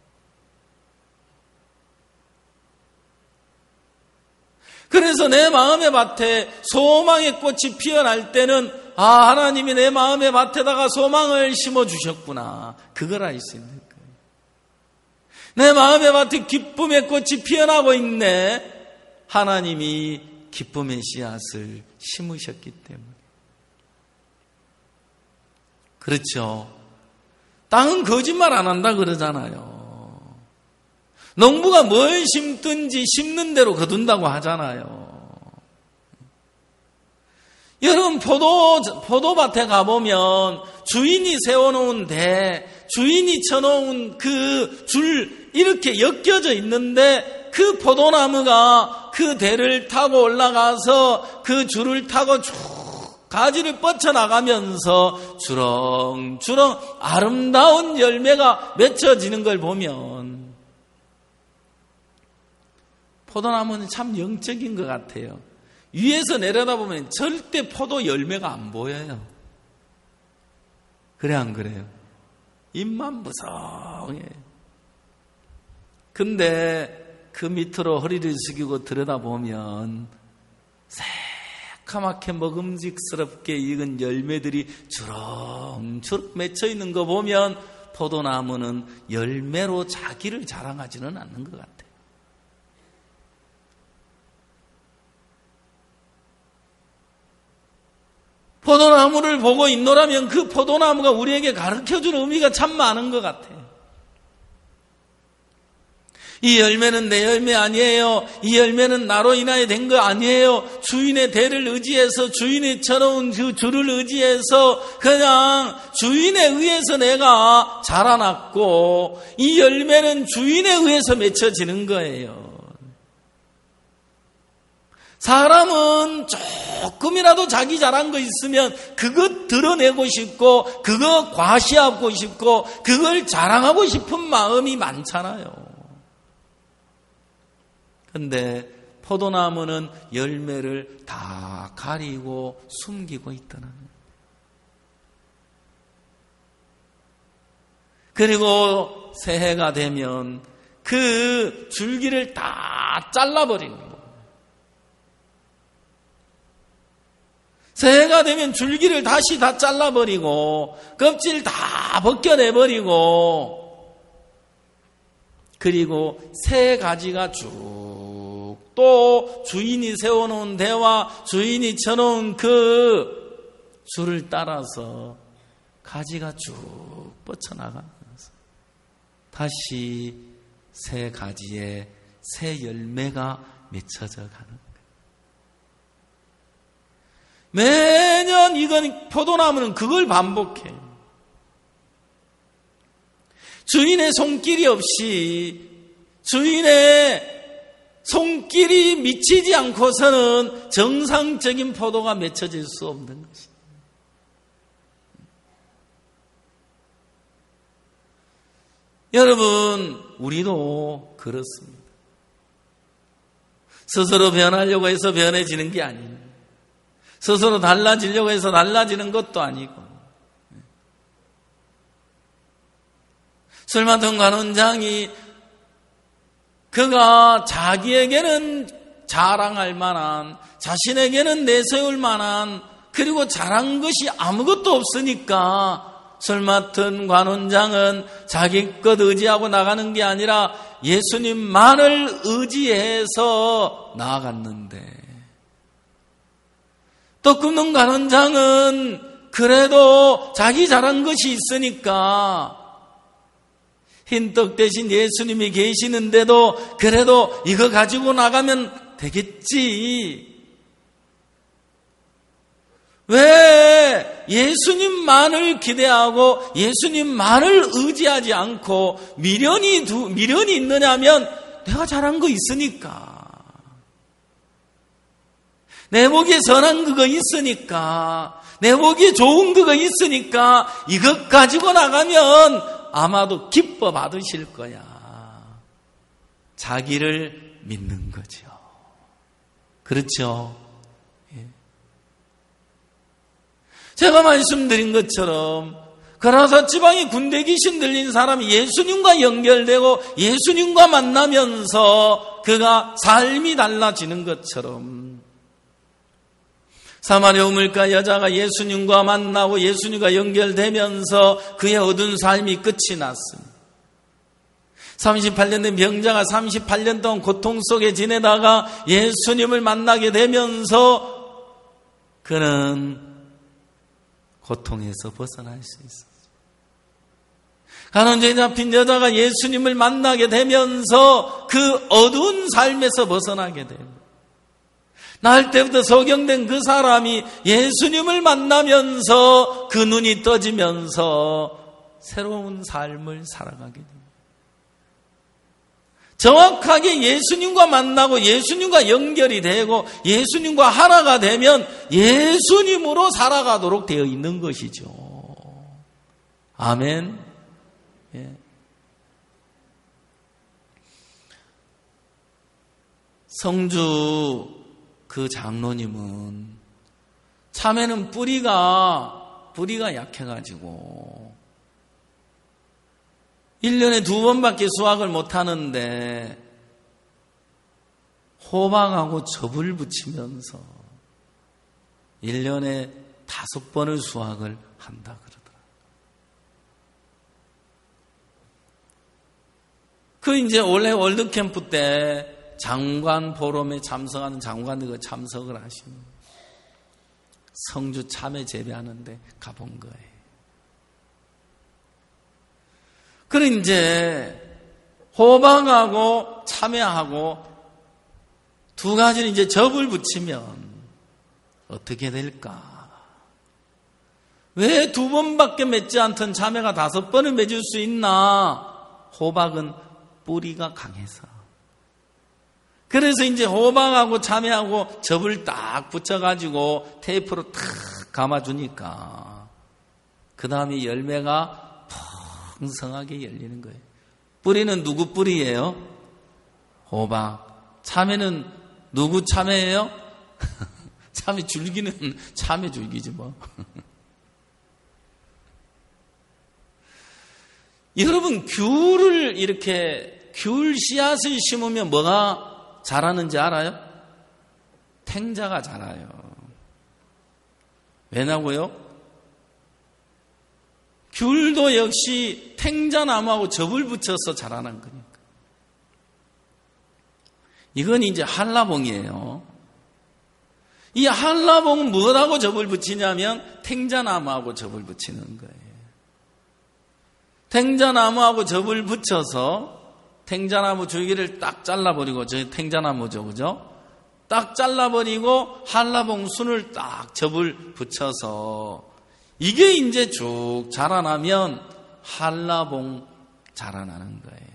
그래서 내 마음의 밭에 소망의 꽃이 피어날 때는 하나님이 내 마음의 밭에다가 소망을 심어 주셨구나, 그걸 알 수 있는 거예요. 내 마음의 밭에 기쁨의 꽃이 피어나고 있네, 하나님이 기쁨의 씨앗을 심으셨기 때문에. 그렇죠. 땅은 거짓말 안 한다 그러잖아요. 농부가 뭘 심든지 심는 대로 거둔다고 하잖아요. 여러분, 포도밭에 가보면 주인이 세워놓은 대, 주인이 쳐놓은 그 줄 이렇게 엮여져 있는데 그 포도나무가 그 대를 타고 올라가서 그 줄을 타고 쭉 가지를 뻗쳐나가면서 주렁주렁 아름다운 열매가 맺혀지는 걸 보면 포도나무는 참 영적인 것 같아요. 위에서 내려다보면 절대 포도 열매가 안 보여요. 그래 안 그래요? 입만 무성해. 근데 그 밑으로 허리를 숙이고 들여다보면 새카맣게 먹음직스럽게 익은 열매들이 주렁주렁 맺혀 있는 거 보면 포도나무는 열매로 자기를 자랑하지는 않는 것 같아요. 포도나무를 보고 있노라면 그 포도나무가 우리에게 가르쳐주는 의미가 참 많은 것 같아요. 이 열매는 내 열매 아니에요. 이 열매는 나로 인하여 된 거 아니에요. 주인의 대를 의지해서, 주인이 쳐놓은 그 줄을 의지해서 그냥 주인에 의해서 내가 자라났고, 이 열매는 주인에 의해서 맺혀지는 거예요. 사람은 조금이라도 자기 잘한 거 있으면 그것 드러내고 싶고, 그거 과시하고 싶고, 그걸 자랑하고 싶은 마음이 많잖아요. 근데 포도나무는 열매를 다 가리고 숨기고 있다는 거예요. 그리고 새해가 되면 그 줄기를 다 잘라버리는 거예요. 새해가 되면 줄기를 다시 다 잘라버리고 껍질 다 벗겨내버리고 그리고 새 가지가 쭉 또 주인이 세워놓은 대와 주인이 쳐놓은 그 줄을 따라서 가지가 쭉 뻗쳐나가면서 다시 새 가지에 새 열매가 맺혀져 가는 거예요. 매년 이건 포도나무는 그걸 반복해요. 주인의 손길이 없이 주인의 손길이 미치지 않고서는 정상적인 포도가 맺혀질 수 없는 것입니다. 여러분, 우리도 그렇습니다. 스스로 변하려고 해서 변해지는 게 아닙니다. 스스로 달라지려고 해서 달라지는 것도 아니고 술 맡은 관원장이 그가 자기에게는 자랑할 만한 자신에게는 내세울 만한 그리고 잘한 것이 아무것도 없으니까 술 맡은 관원장은 자기 것 의지하고 나가는 게 아니라 예수님만을 의지해서 나아갔는데 떡 굽는 관원장은 그래도 자기 잘한 것이 있으니까 흰떡 대신 예수님이 계시는데도 그래도 이거 가지고 나가면 되겠지. 왜 예수님만을 기대하고 예수님만을 의지하지 않고 미련이 있느냐면 내가 잘한 거 있으니까. 내 보기에 선한 그거 있으니까. 내 보기에 좋은 그거 있으니까 이것 가지고 나가면 아마도 기뻐 받으실 거야. 자기를 믿는 거죠. 그렇죠? 예. 제가 말씀드린 것처럼 가라사 지방에 군대 귀신 들린 사람이 예수님과 연결되고 예수님과 만나면서 그가 삶이 달라지는 것처럼 사마리아 우물가 여자가 예수님과 만나고 예수님과 연결되면서 그의 어두운 삶이 끝이 났습니다. 38년 된 병자가 38년 동안 고통 속에 지내다가 예수님을 만나게 되면서 그는 고통에서 벗어날 수 있었어요. 간원죄에 잡힌 여자가 예수님을 만나게 되면서 그 어두운 삶에서 벗어나게 됩니다. 날 때부터 소경된 그 사람이 예수님을 만나면서 그 눈이 떠지면서 새로운 삶을 살아가게 됩니다. 정확하게 예수님과 만나고 예수님과 연결이 되고 예수님과 하나가 되면 예수님으로 살아가도록 되어 있는 것이죠. 아멘. 예. 성주 그 장로님은 참외는 뿌리가 약해가지고 1년에 2번밖에 수확을 못하는데 호박하고 즙을 붙이면서 1년에 5번을 수확을 한다 그러더라고요. 그 이제 올해 월드캠프 때 장관 포럼에 참석하는 장관들이 참석을 하시면 성주 참외 재배하는데 가본 거예요. 그래 이제 호박하고 참외하고 두 가지는 이제 즙을 붙이면 어떻게 될까? 왜 2번밖에 맺지 않던 참외가 5번을 맺을 수 있나? 호박은 뿌리가 강해서. 그래서 이제 호박하고 참외하고 즙을 딱 붙여가지고 테이프로 탁 감아주니까 그 다음에 열매가 풍성하게 열리는 거예요. 뿌리는 누구 뿌리예요? 호박. 참외는 누구 참외예요? 참외 줄기는 참외 줄기지 뭐. 여러분 귤을 이렇게 귤 씨앗을 심으면 뭐가 자라는지 알아요? 탱자가 자라요. 왜냐고요? 귤도 역시 탱자나무하고 접을 붙여서 자라난 거니까. 이건 이제 한라봉이에요. 이 한라봉은 무엇하고 접을 붙이냐면 탱자나무하고 접을 붙이는 거예요. 탱자나무하고 접을 붙여서 탱자나무 줄기를 딱 잘라버리고, 저 탱자나무죠, 그죠? 딱 잘라버리고 한라봉 순을 딱 접을 붙여서 이게 이제 쭉 자라나면 한라봉 자라나는 거예요.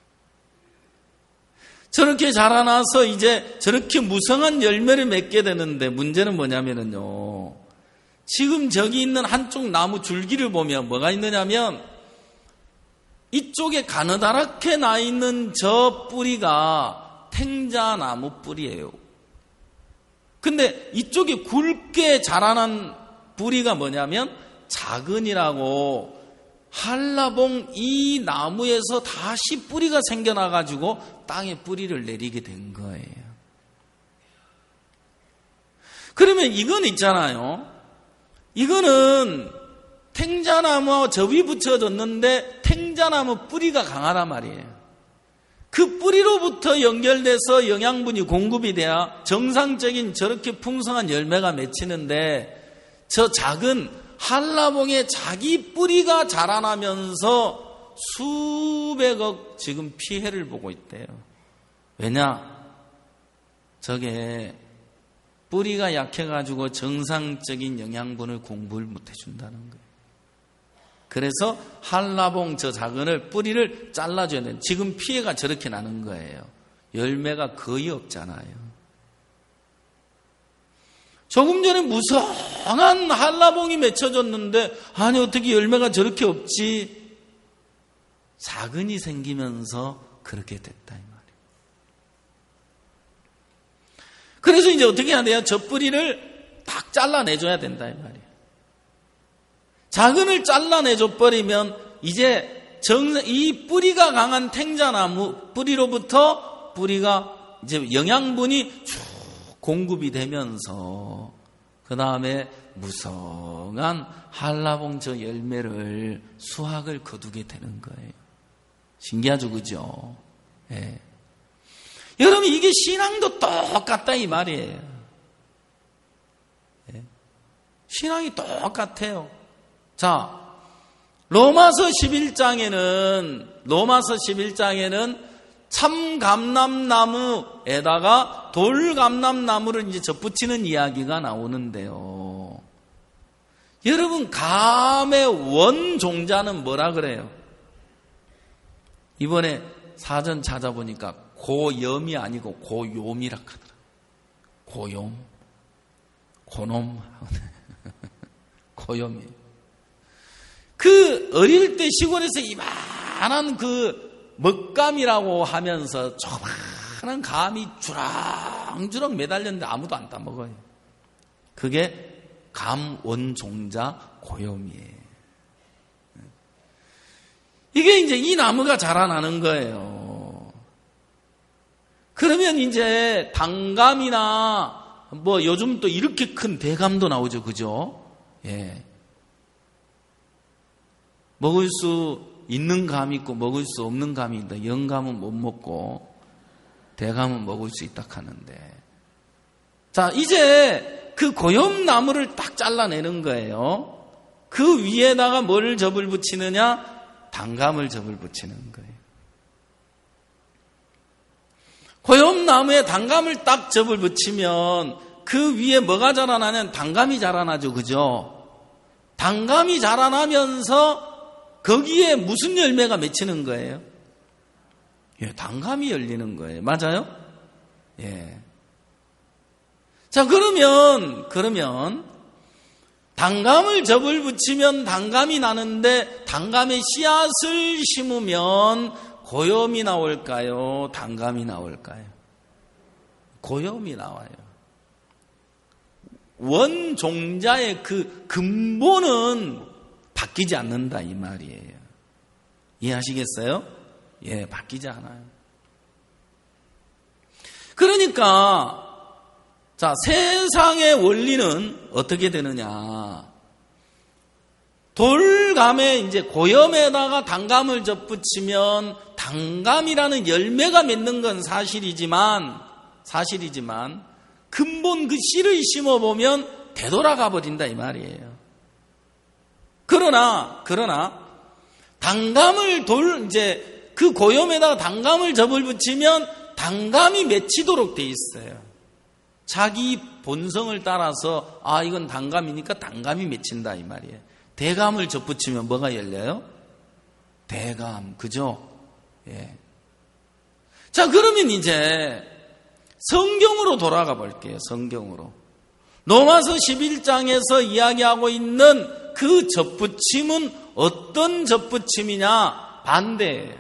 저렇게 자라나서 이제 저렇게 무성한 열매를 맺게 되는데 문제는 뭐냐면요. 지금 저기 있는 한쪽 나무 줄기를 보면 뭐가 있느냐면 이쪽에 가느다랗게 나 있는 저 뿌리가 탱자나무 뿌리예요. 근데 이쪽에 굵게 자라난 뿌리가 뭐냐면 자근이라고 한라봉 이 나무에서 다시 뿌리가 생겨나가지고 땅에 뿌리를 내리게 된 거예요. 그러면 이건 있잖아요. 이거는 탱자나무와 접이 붙여졌는데 탱자나무 뿌리가 강하단 말이에요. 그 뿌리로부터 연결돼서 영양분이 공급이 돼야 정상적인 저렇게 풍성한 열매가 맺히는데 저 작은 한라봉에 자기 뿌리가 자라나면서 수백억 지금 피해를 보고 있대요. 왜냐? 저게 뿌리가 약해가지고 정상적인 영양분을 공부를 못 해준다는 거예요. 그래서 한라봉 저 자근을 뿌리를 잘라줘야 돼요. 지금 피해가 저렇게 나는 거예요. 열매가 거의 없잖아요. 조금 전에 무성한 한라봉이 맺혀졌는데 아니 어떻게 열매가 저렇게 없지? 자근이 생기면서 그렇게 됐다 이 말이에요. 그래서 이제 어떻게 해야 돼요? 저 뿌리를 딱 잘라내줘야 된다 이 말이에요. 자근을 잘라내줘 버리면 이제 이 뿌리가 강한 탱자나무 뿌리로부터 뿌리가 이제 영양분이 쭉 공급이 되면서 그 다음에 무성한 한라봉 저 열매를 수확을 거두게 되는 거예요. 신기하죠, 그죠? 예. 여러분 이게 신앙도 똑같다 이 말이에요. 예. 신앙이 똑같아요. 자, 로마서 11장에는 참감람나무에다가 돌감람나무를 이제 접붙이는 이야기가 나오는데요. 여러분, 감의 원종자는 뭐라 그래요? 이번에 사전 찾아보니까 고염이 아니고 고요미라 하더라. 고염, 고놈, 고염이. 그 어릴 때 시골에서 이만한 그 먹감이라고 하면서 조그마한 감이 주렁주렁 매달렸는데 아무도 안 따먹어요. 그게 감원종자 고염이에요. 이게 이제 이 나무가 자라나는 거예요. 그러면 이제 단감이나 뭐 요즘 또 이렇게 큰 대감도 나오죠, 그죠? 예. 먹을 수 있는 감이 있고 먹을 수 없는 감이 있다. 영감은 못 먹고 대감은 먹을 수 있다 하는데, 자 이제 그 고염나무를 딱 잘라내는 거예요. 그 위에다가 뭘 접을 붙이느냐? 단감을 접을 붙이는 거예요. 고염나무에 단감을 딱 접을 붙이면 그 위에 뭐가 자라나냐면 단감이 자라나죠, 그죠? 단감이 자라나면서 거기에 무슨 열매가 맺히는 거예요? 예, 단감이 열리는 거예요. 맞아요? 예. 자, 그러면 단감을 접을 붙이면 단감이 나는데 단감의 씨앗을 심으면 고염이 나올까요? 단감이 나올까요? 고염이 나와요. 원종자의 그 근본은 바뀌지 않는다 이 말이에요. 이해하시겠어요? 예, 바뀌지 않아요. 그러니까 자, 세상의 원리는 어떻게 되느냐? 돌감에 이제 고염에다가 단감을 접붙이면 단감이라는 열매가 맺는 건 사실이지만 근본 그 씨를 심어보면 되돌아가 버린다 이 말이에요. 그러나 단감을 이제 그 고염에다가 단감을 접을 붙이면 단감이 맺히도록 돼 있어요. 자기 본성을 따라서 이건 단감이니까 단감이 맺힌다 이 말이에요. 대감을 접붙이면 뭐가 열려요? 대감, 그죠? 예. 자, 그러면 이제 성경으로 돌아가 볼게요. 성경으로. 로마서 11장에서 이야기하고 있는 그 접붙임은 어떤 접붙임이냐? 반대예요.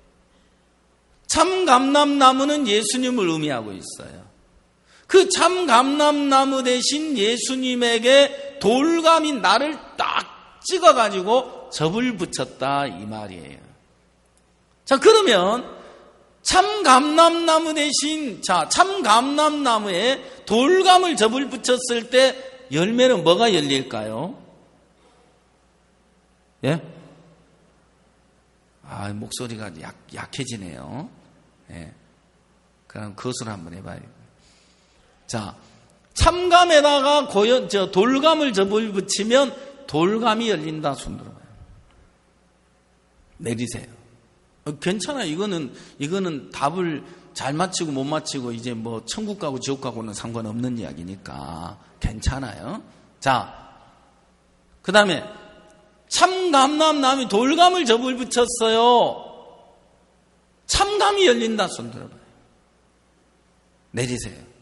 참감람나무는 예수님을 의미하고 있어요. 그 참감람나무 대신 예수님에게 돌감이 나를 딱 찍어가지고 접을 붙였다 이 말이에요. 자, 그러면 참감람나무 대신 참감람나무에 돌감을 접을 붙였을 때 열매는 뭐가 열릴까요? 예? 목소리가 약해지네요. 예. 그럼 그것으로 한번 해봐요. 자, 참감에다가 돌감을 접을 붙이면 돌감이 열린다. 손 들어봐요. 내리세요. 괜찮아요. 이거는 답을 잘 맞히고 못 맞히고 이제 뭐 천국 가고 지옥 가고는 상관없는 이야기니까 괜찮아요. 자, 그 다음에 참감람나무에 돌감을 접을 붙였어요. 참감이 열린다. 손 들어봐요. 내리세요.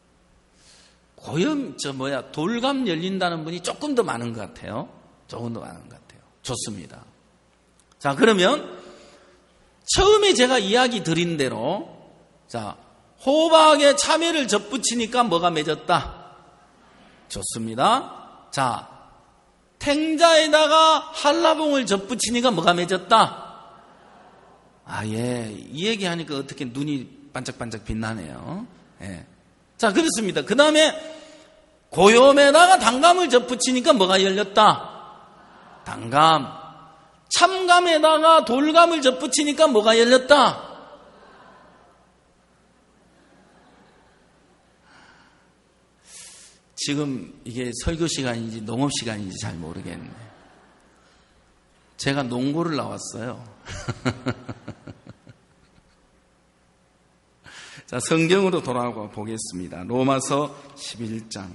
돌감 열린다는 분이 조금 더 많은 것 같아요. 조금 더 많은 것 같아요. 좋습니다. 자, 그러면 처음에 제가 이야기 드린 대로, 자, 호박에 참외를 접붙이니까 뭐가 맺었다? 좋습니다. 자, 탱자에다가 한라봉을 접붙이니까 뭐가 맺었다? 예. 이 얘기하니까 어떻게 눈이 반짝반짝 빛나네요. 예. 자, 그렇습니다. 그 다음에 고염에다가 단감을 접붙이니까 뭐가 열렸다? 단감. 참감에다가 돌감을 접붙이니까 뭐가 열렸다? 지금 이게 설교 시간인지 농업 시간인지 잘 모르겠네. 제가 농고를 나왔어요. 자, 성경으로 돌아가 보겠습니다. 로마서 11장.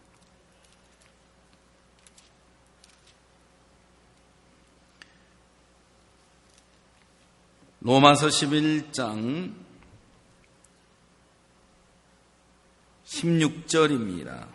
로마서 11장 16절입니다.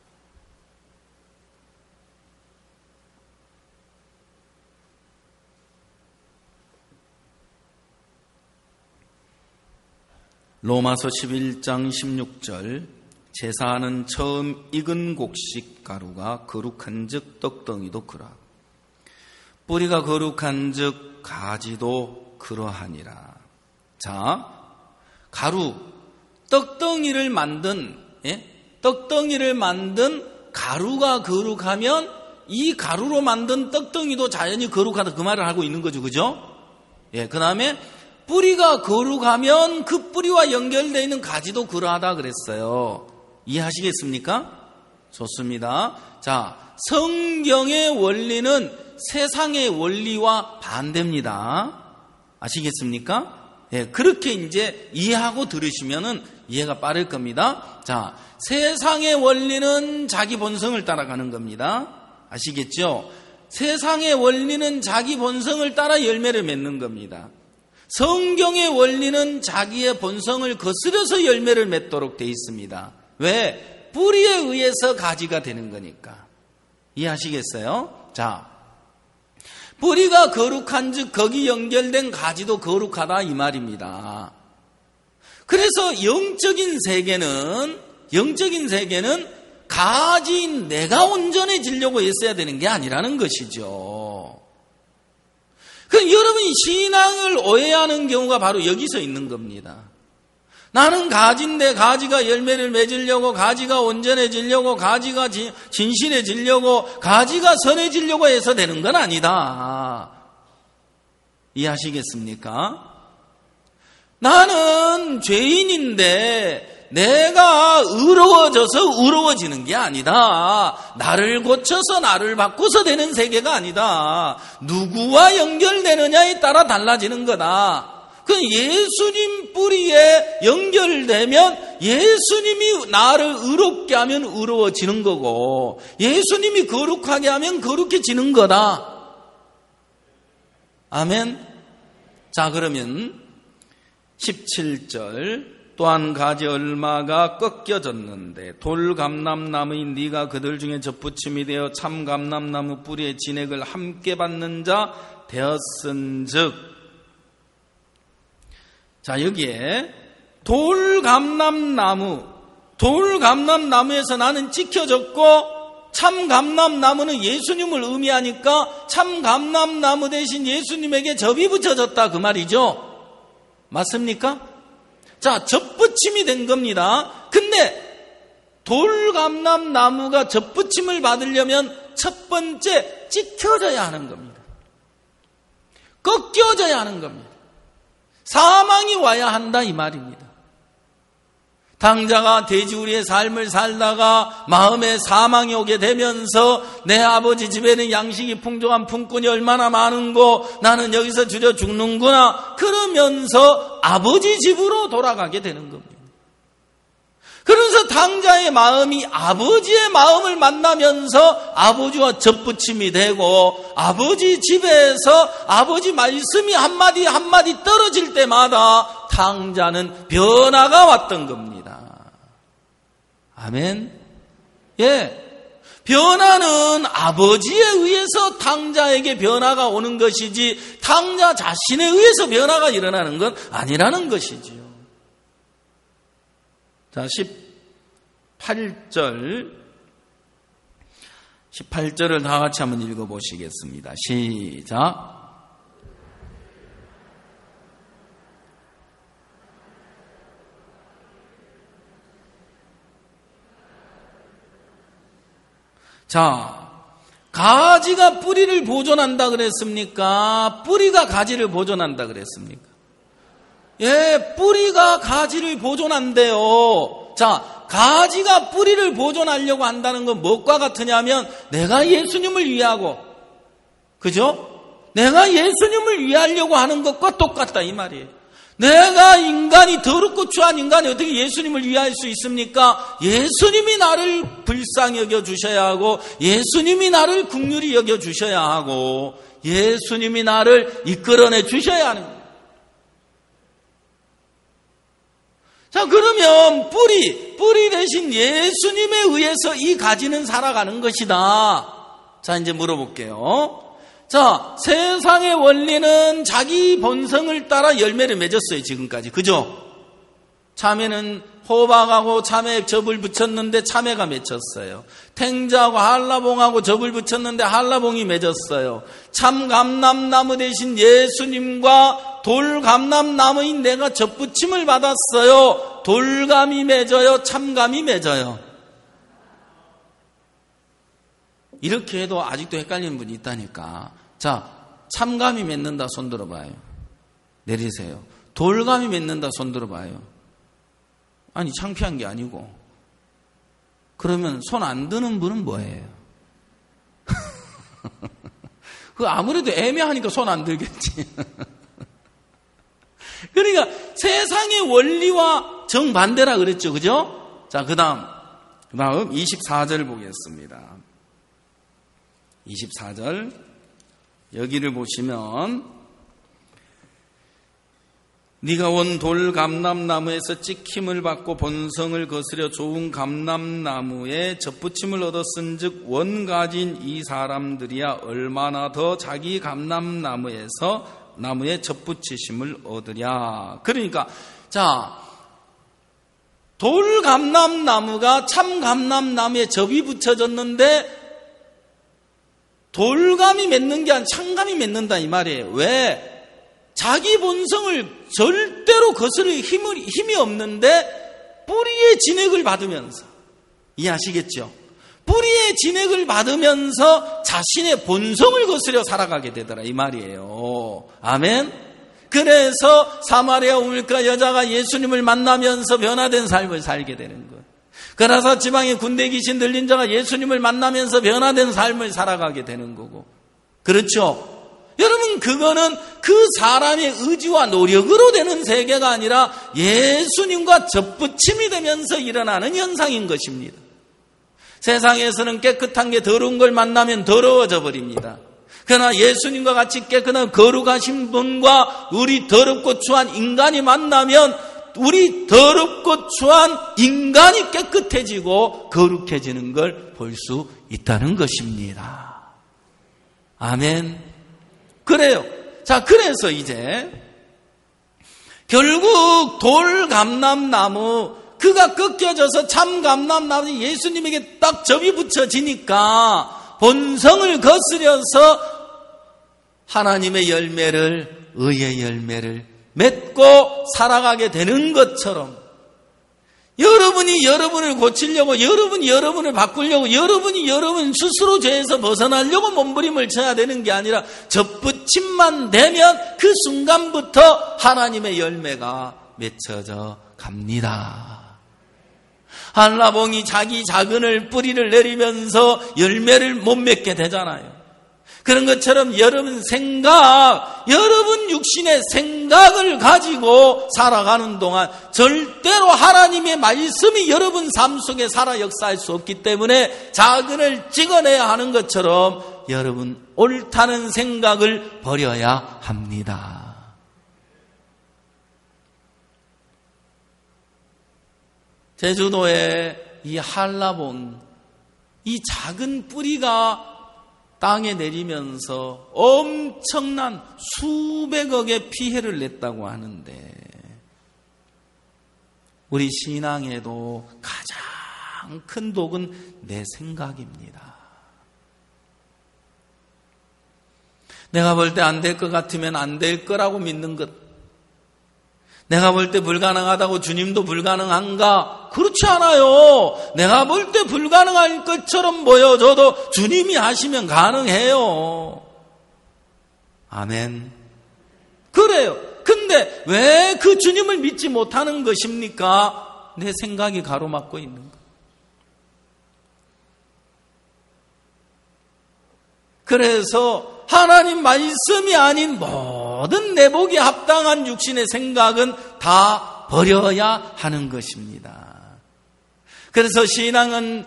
로마서 11장 16절. 제사하는 처음 익은 곡식 가루가 거룩한 즉 떡덩이도 그러하고 뿌리가 거룩한 즉 가지도 그러하니라. 자, 가루, 떡덩이를 만든 가루가 거룩하면 이 가루로 만든 떡덩이도 자연히 거룩하다 그 말을 하고 있는 거죠. 그죠? 예, 그 다음에 뿌리가 거룩하면 그 뿌리와 연결되어 있는 가지도 그러하다 그랬어요. 이해하시겠습니까? 좋습니다. 자, 성경의 원리는 세상의 원리와 반대입니다. 아시겠습니까? 예, 그렇게 이제 이해하고 들으시면은 이해가 빠를 겁니다. 자, 세상의 원리는 자기 본성을 따라가는 겁니다. 아시겠죠? 세상의 원리는 자기 본성을 따라 열매를 맺는 겁니다. 성경의 원리는 자기의 본성을 거스려서 열매를 맺도록 되어 있습니다. 왜? 뿌리에 의해서 가지가 되는 거니까. 이해하시겠어요? 자, 뿌리가 거룩한 즉 거기 연결된 가지도 거룩하다 이 말입니다. 그래서 영적인 세계는 가지인 내가 온전해지려고 애써야 되는 게 아니라는 것이죠. 그럼 여러분이 신앙을 오해하는 경우가 바로 여기서 있는 겁니다. 나는 가지인데 가지가 열매를 맺으려고, 가지가 온전해지려고, 가지가 진실해지려고, 가지가 선해지려고 해서 되는 건 아니다. 이해하시겠습니까? 나는 죄인인데 내가 의로워져서 의로워지는 게 아니다. 나를 고쳐서 나를 바꾸서 되는 세계가 아니다. 누구와 연결되느냐에 따라 달라지는 거다. 그 예수님 뿌리에 연결되면 예수님이 나를 의롭게 하면 의로워지는 거고, 예수님이 거룩하게 하면 거룩해지는 거다. 아멘. 자, 그러면 17절, 또한 가지 얼마가 꺾여졌는데 돌감람나무인 네가 그들 중에 접붙임이 되어 참 감람나무 뿌리의 진액을 함께 받는 자 되었은즉. 자, 여기에 돌감람나무에서 나는 찍혀졌고, 참 감람나무는 예수님을 의미하니까 참 감람나무 대신 예수님에게 접이 붙여졌다, 그 말이죠. 맞습니까? 자, 접붙임이 된 겁니다. 근데 돌감람나무가 접붙임을 받으려면 첫 번째 찍혀져야 하는 겁니다. 꺾여져야 하는 겁니다. 사망이 와야 한다, 이 말입니다. 당자가 돼지우리의 삶을 살다가 마음에 사망이 오게 되면서 내 아버지 집에는 양식이 풍족한 품꾼이 얼마나 많은고 나는 여기서 주저 죽는구나, 그러면서 아버지 집으로 돌아가게 되는 겁니다. 그래서 당자의 마음이 아버지의 마음을 만나면서 아버지와 접붙임이 되고, 아버지 집에서 아버지 말씀이 한마디 한마디 떨어질 때마다 당자는 변화가 왔던 겁니다. 아멘. 예. 변화는 아버지에 의해서 당자에게 변화가 오는 것이지 당자 자신에 의해서 변화가 일어나는 건 아니라는 것이지요. 자, 18절을 다 같이 한번 읽어보시겠습니다. 시작. 자, 가지가 뿌리를 보존한다 그랬습니까? 뿌리가 가지를 보존한다 그랬습니까? 예, 뿌리가 가지를 보존한대요. 자, 가지가 뿌리를 보존하려고 한다는 건 무엇과 같으냐면 내가 예수님을 위하고, 그죠? 내가 예수님을 위하려고 하는 것과 똑같다, 이 말이에요. 내가 인간이 더럽고 추한 인간이 어떻게 예수님을 위할 수 있습니까? 예수님이 나를 불쌍히 여겨주셔야 하고, 예수님이 나를 긍휼히 여겨주셔야 하고, 예수님이 나를 이끌어내 주셔야 하는 거예요. 자, 그러면 뿌리 대신 예수님에 의해서 이 가지는 살아가는 것이다. 자, 이제 물어볼게요. 자, 세상의 원리는 자기 본성을 따라 열매를 맺었어요, 지금까지. 그죠? 참외는 호박하고 참외에 접을 붙였는데 참외가 맺혔어요. 탱자하고 한라봉하고 접을 붙였는데 한라봉이 맺었어요. 참감람나무 대신 예수님과 돌감람나무인 내가 접붙임을 받았어요. 돌감이 맺어요, 참감이 맺어요. 이렇게 해도 아직도 헷갈리는 분이 있다니까. 자, 참감이 맺는다, 손 들어봐요. 내리세요. 돌감이 맺는다, 손 들어봐요. 아니, 창피한 게 아니고. 그러면 손 안 드는 분은 뭐예요? 그 아무래도 애매하니까 손 안 들겠지. 그러니까 세상의 원리와 정반대라 그랬죠, 그죠? 자, 그 다음 24절 보겠습니다. 24절 여기를 보시면 네가 원 돌 감람나무에서 찍힘을 받고 본성을 거스려 좋은 감람나무에 접붙임을 얻었은즉 원가진 이 사람들이야 얼마나 더 자기 감람나무에 접붙이심을 얻으랴. 그러니까 자, 돌 감람나무가 참 감람나무에 접이 붙여졌는데 돌감이 맺는 게 아니라 참감이 맺는다, 이 말이에요. 왜? 자기 본성을 절대로 거스를 힘이 없는데 뿌리의 진액을 받으면서, 이해하시겠죠? 뿌리의 진액을 받으면서 자신의 본성을 거스려 살아가게 되더라 이 말이에요. 아멘. 그래서 사마리아 우물가 여자가 예수님을 만나면서 변화된 삶을 살게 되는 거예요. 그래서 지방의 군대 귀신 들린 자가 예수님을 만나면서 변화된 삶을 살아가게 되는 거고, 그렇죠? 여러분, 그거는 그 사람의 의지와 노력으로 되는 세계가 아니라 예수님과 접붙임이 되면서 일어나는 현상인 것입니다. 세상에서는 깨끗한 게 더러운 걸 만나면 더러워져 버립니다. 그러나 예수님과 같이 깨끗한 거룩하신 분과 우리 더럽고 추한 인간이 만나면 우리 더럽고 추한 인간이 깨끗해지고 거룩해지는 걸 볼 수 있다는 것입니다. 아멘. 그래요. 자, 그래서 이제 결국 돌감람나무, 그가 꺾여져서 참 감람나무 예수님에게 딱 접이 붙여지니까 본성을 거스려서 하나님의 열매를, 의의 열매를 맺고 살아가게 되는 것처럼, 여러분이 여러분을 고치려고, 여러분이 여러분을 바꾸려고, 여러분이 여러분 스스로 죄에서 벗어나려고 몸부림을 쳐야 되는 게 아니라 접붙임만 되면 그 순간부터 하나님의 열매가 맺혀져 갑니다. 한라봉이 자기 작은을 뿌리를 내리면서 열매를 못 맺게 되잖아요. 그런 것처럼 여러분 여러분 육신의 생각을 가지고 살아가는 동안 절대로 하나님의 말씀이 여러분 삶 속에 살아 역사할 수 없기 때문에 작은을 찍어내야 하는 것처럼 여러분 옳다는 생각을 버려야 합니다. 제주도의 이 한라봉, 이 작은 뿌리가 땅에 내리면서 엄청난 수백억의 피해를 냈다고 하는데, 우리 신앙에도 가장 큰 독은 내 생각입니다. 내가 볼 때 안 될 것 같으면 안 될 거라고 믿는 것, 내가 볼 때 불가능하다고 주님도 불가능한가? 그렇지 않아요. 내가 볼 때 불가능할 것처럼 보여줘도 주님이 하시면 가능해요. 아멘. 그래요. 근데 왜 그 주님을 믿지 못하는 것입니까? 내 생각이 가로막고 있는 것. 그래서 하나님 말씀이 아닌 모든 내복이 합당한 육신의 생각은 다 버려야 하는 것입니다. 그래서 신앙은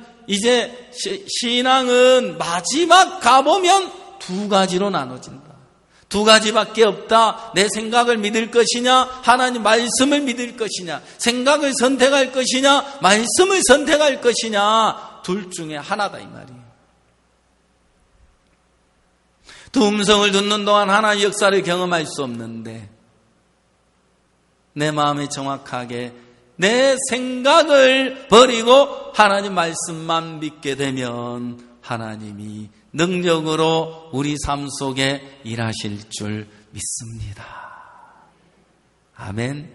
마지막 가보면 두 가지로 나눠진다. 두 가지밖에 없다. 내 생각을 믿을 것이냐, 하나님 말씀을 믿을 것이냐, 생각을 선택할 것이냐, 말씀을 선택할 것이냐, 둘 중에 하나다 이 말이에요. 두 음성을 듣는 동안 하나의 역사를 경험할 수 없는데, 내 마음에 정확하게 내 생각을 버리고 하나님 말씀만 믿게 되면 하나님이 능력으로 우리 삶 속에 일하실 줄 믿습니다. 아멘.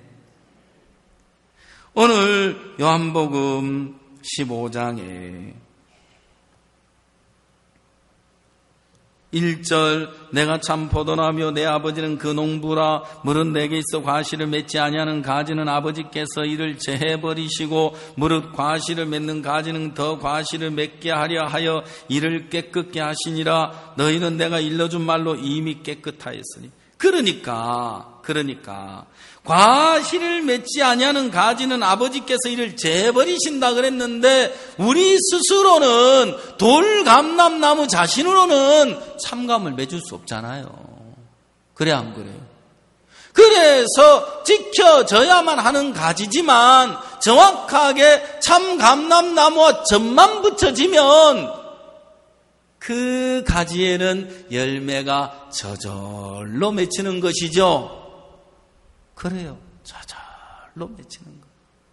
오늘 요한복음 15장에 1절, 내가 참 포도나무며 내 아버지는 그 농부라. 무릇 내게 있어 과실을 맺지 아니하는 가지는 아버지께서 이를 제해버리시고, 무릇 과실을 맺는 가지는 더 과실을 맺게 하려 하여 이를 깨끗게 하시니라. 너희는 내가 일러준 말로 이미 깨끗하였으니. 그러니까 과실을 맺지 아니하는 가지는 아버지께서 이를 재버리신다 그랬는데, 우리 스스로는 돌감람나무 자신으로는 참감을 맺을 수 없잖아요. 그래 안 그래요? 그래서 지켜져야만 하는 가지지만 정확하게 참감람나무와 젖만 붙여지면 그 가지에는 열매가 저절로 맺히는 것이죠. 그래요. 저절로 맺히는 거.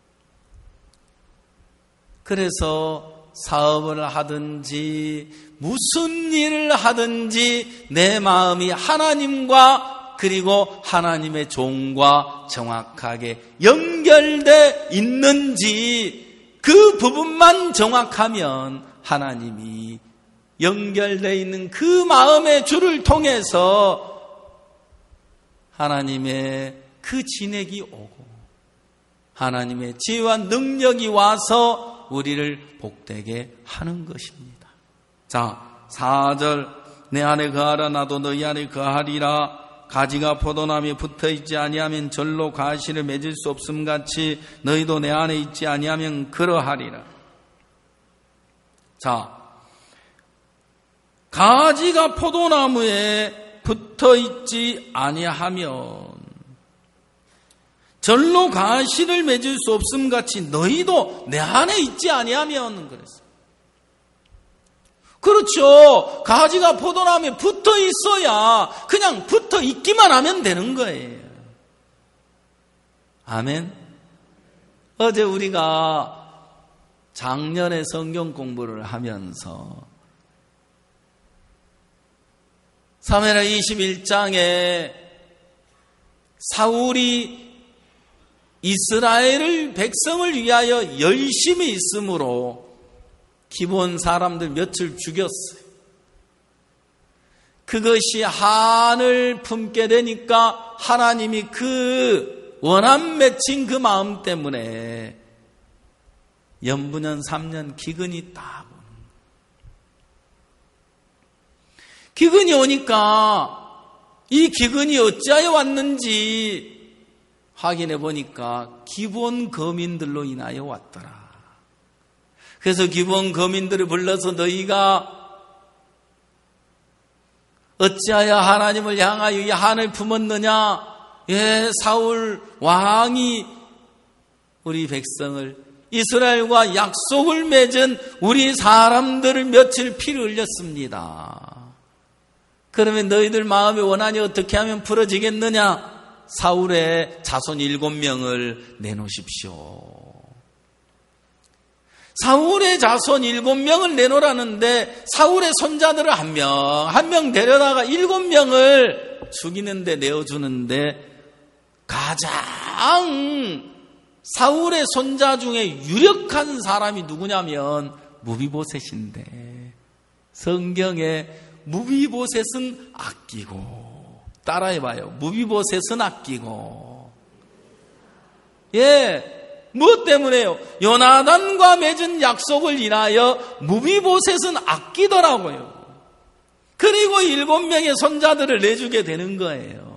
그래서 사업을 하든지 무슨 일을 하든지 내 마음이 하나님과 그리고 하나님의 종과 정확하게 연결돼 있는지 그 부분만 정확하면 하나님이 연결되어 있는 그 마음의 줄을 통해서 하나님의 그 진액이 오고 하나님의 지혜와 능력이 와서 우리를 복되게 하는 것입니다. 자, 4절 내 안에 거하라 나도 너희 안에 거하리라. 가지가 포도나무에 붙어있지 아니하면 절로 가시를 맺을 수 없음같이 너희도 내 안에 있지 아니하면 그러하리라. 자, 가지가 포도나무에 붙어있지 아니하면 절로 가시를 맺을 수 없음같이 너희도 내 안에 있지 아니하면 그랬어요. 그렇죠. 가지가 포도나무에 붙어 있어야 그냥 붙어 있기만 하면 되는 거예요. 아멘. 어제 우리가 작년에 성경 공부를 하면서 사무엘하 21장에 사울이 이스라엘을 백성을 위하여 열심히 있으므로 기본 사람들 몇을 죽였어요. 그것이 한을 품게 되니까 하나님이 그 원한 맺힌 그 마음 때문에 연분년 3년 기근이 딱 오는 거예요. 기근이 오니까 이 기근이 어찌하여 왔는지 확인해 보니까 기본 거민들로 인하여 왔더라. 그래서 기본 거민들을 불러서 너희가 어찌하여 하나님을 향하여 이 한을 품었느냐? 예, 사울 왕이 우리 백성을 이스라엘과 약속을 맺은 우리 사람들을 며칠 피를 흘렸습니다. 그러면 너희들 마음의 원한이 어떻게 하면 풀어지겠느냐? 사울의 자손 7명을 내놓으십시오. 사울의 자손 7명을 내놓으라는데 사울의 손자들을 한 명 데려다가 7명을 죽이는데 내어주는데 가장 사울의 손자 중에 유력한 사람이 누구냐면 무비보셋인데 성경에 무비보셋은 아끼고 따라해봐요. 무비보셋은 아끼고 무엇 때문에요? 요나단과 맺은 약속을 인하여 무비보셋은 아끼더라고요. 그리고 7명의 손자들을 내주게 되는 거예요.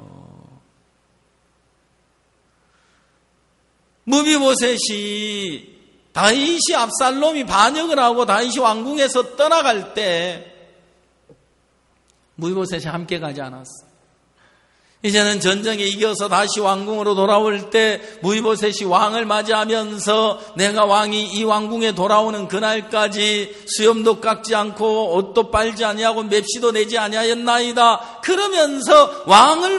무비보셋이 다윗이 압살롬이 반역을 하고 다윗이 왕궁에서 떠나갈 때 무비보셋이 함께 가지 않았어. 이제는 전쟁에 이겨서 다시 왕궁으로 돌아올 때 무비보셋이 왕을 맞이하면서 내가 왕이 이 왕궁에 돌아오는 그날까지 수염도 깎지 않고 옷도 빨지 아니하고 맵시도 내지 아니하였나이다. 그러면서 왕을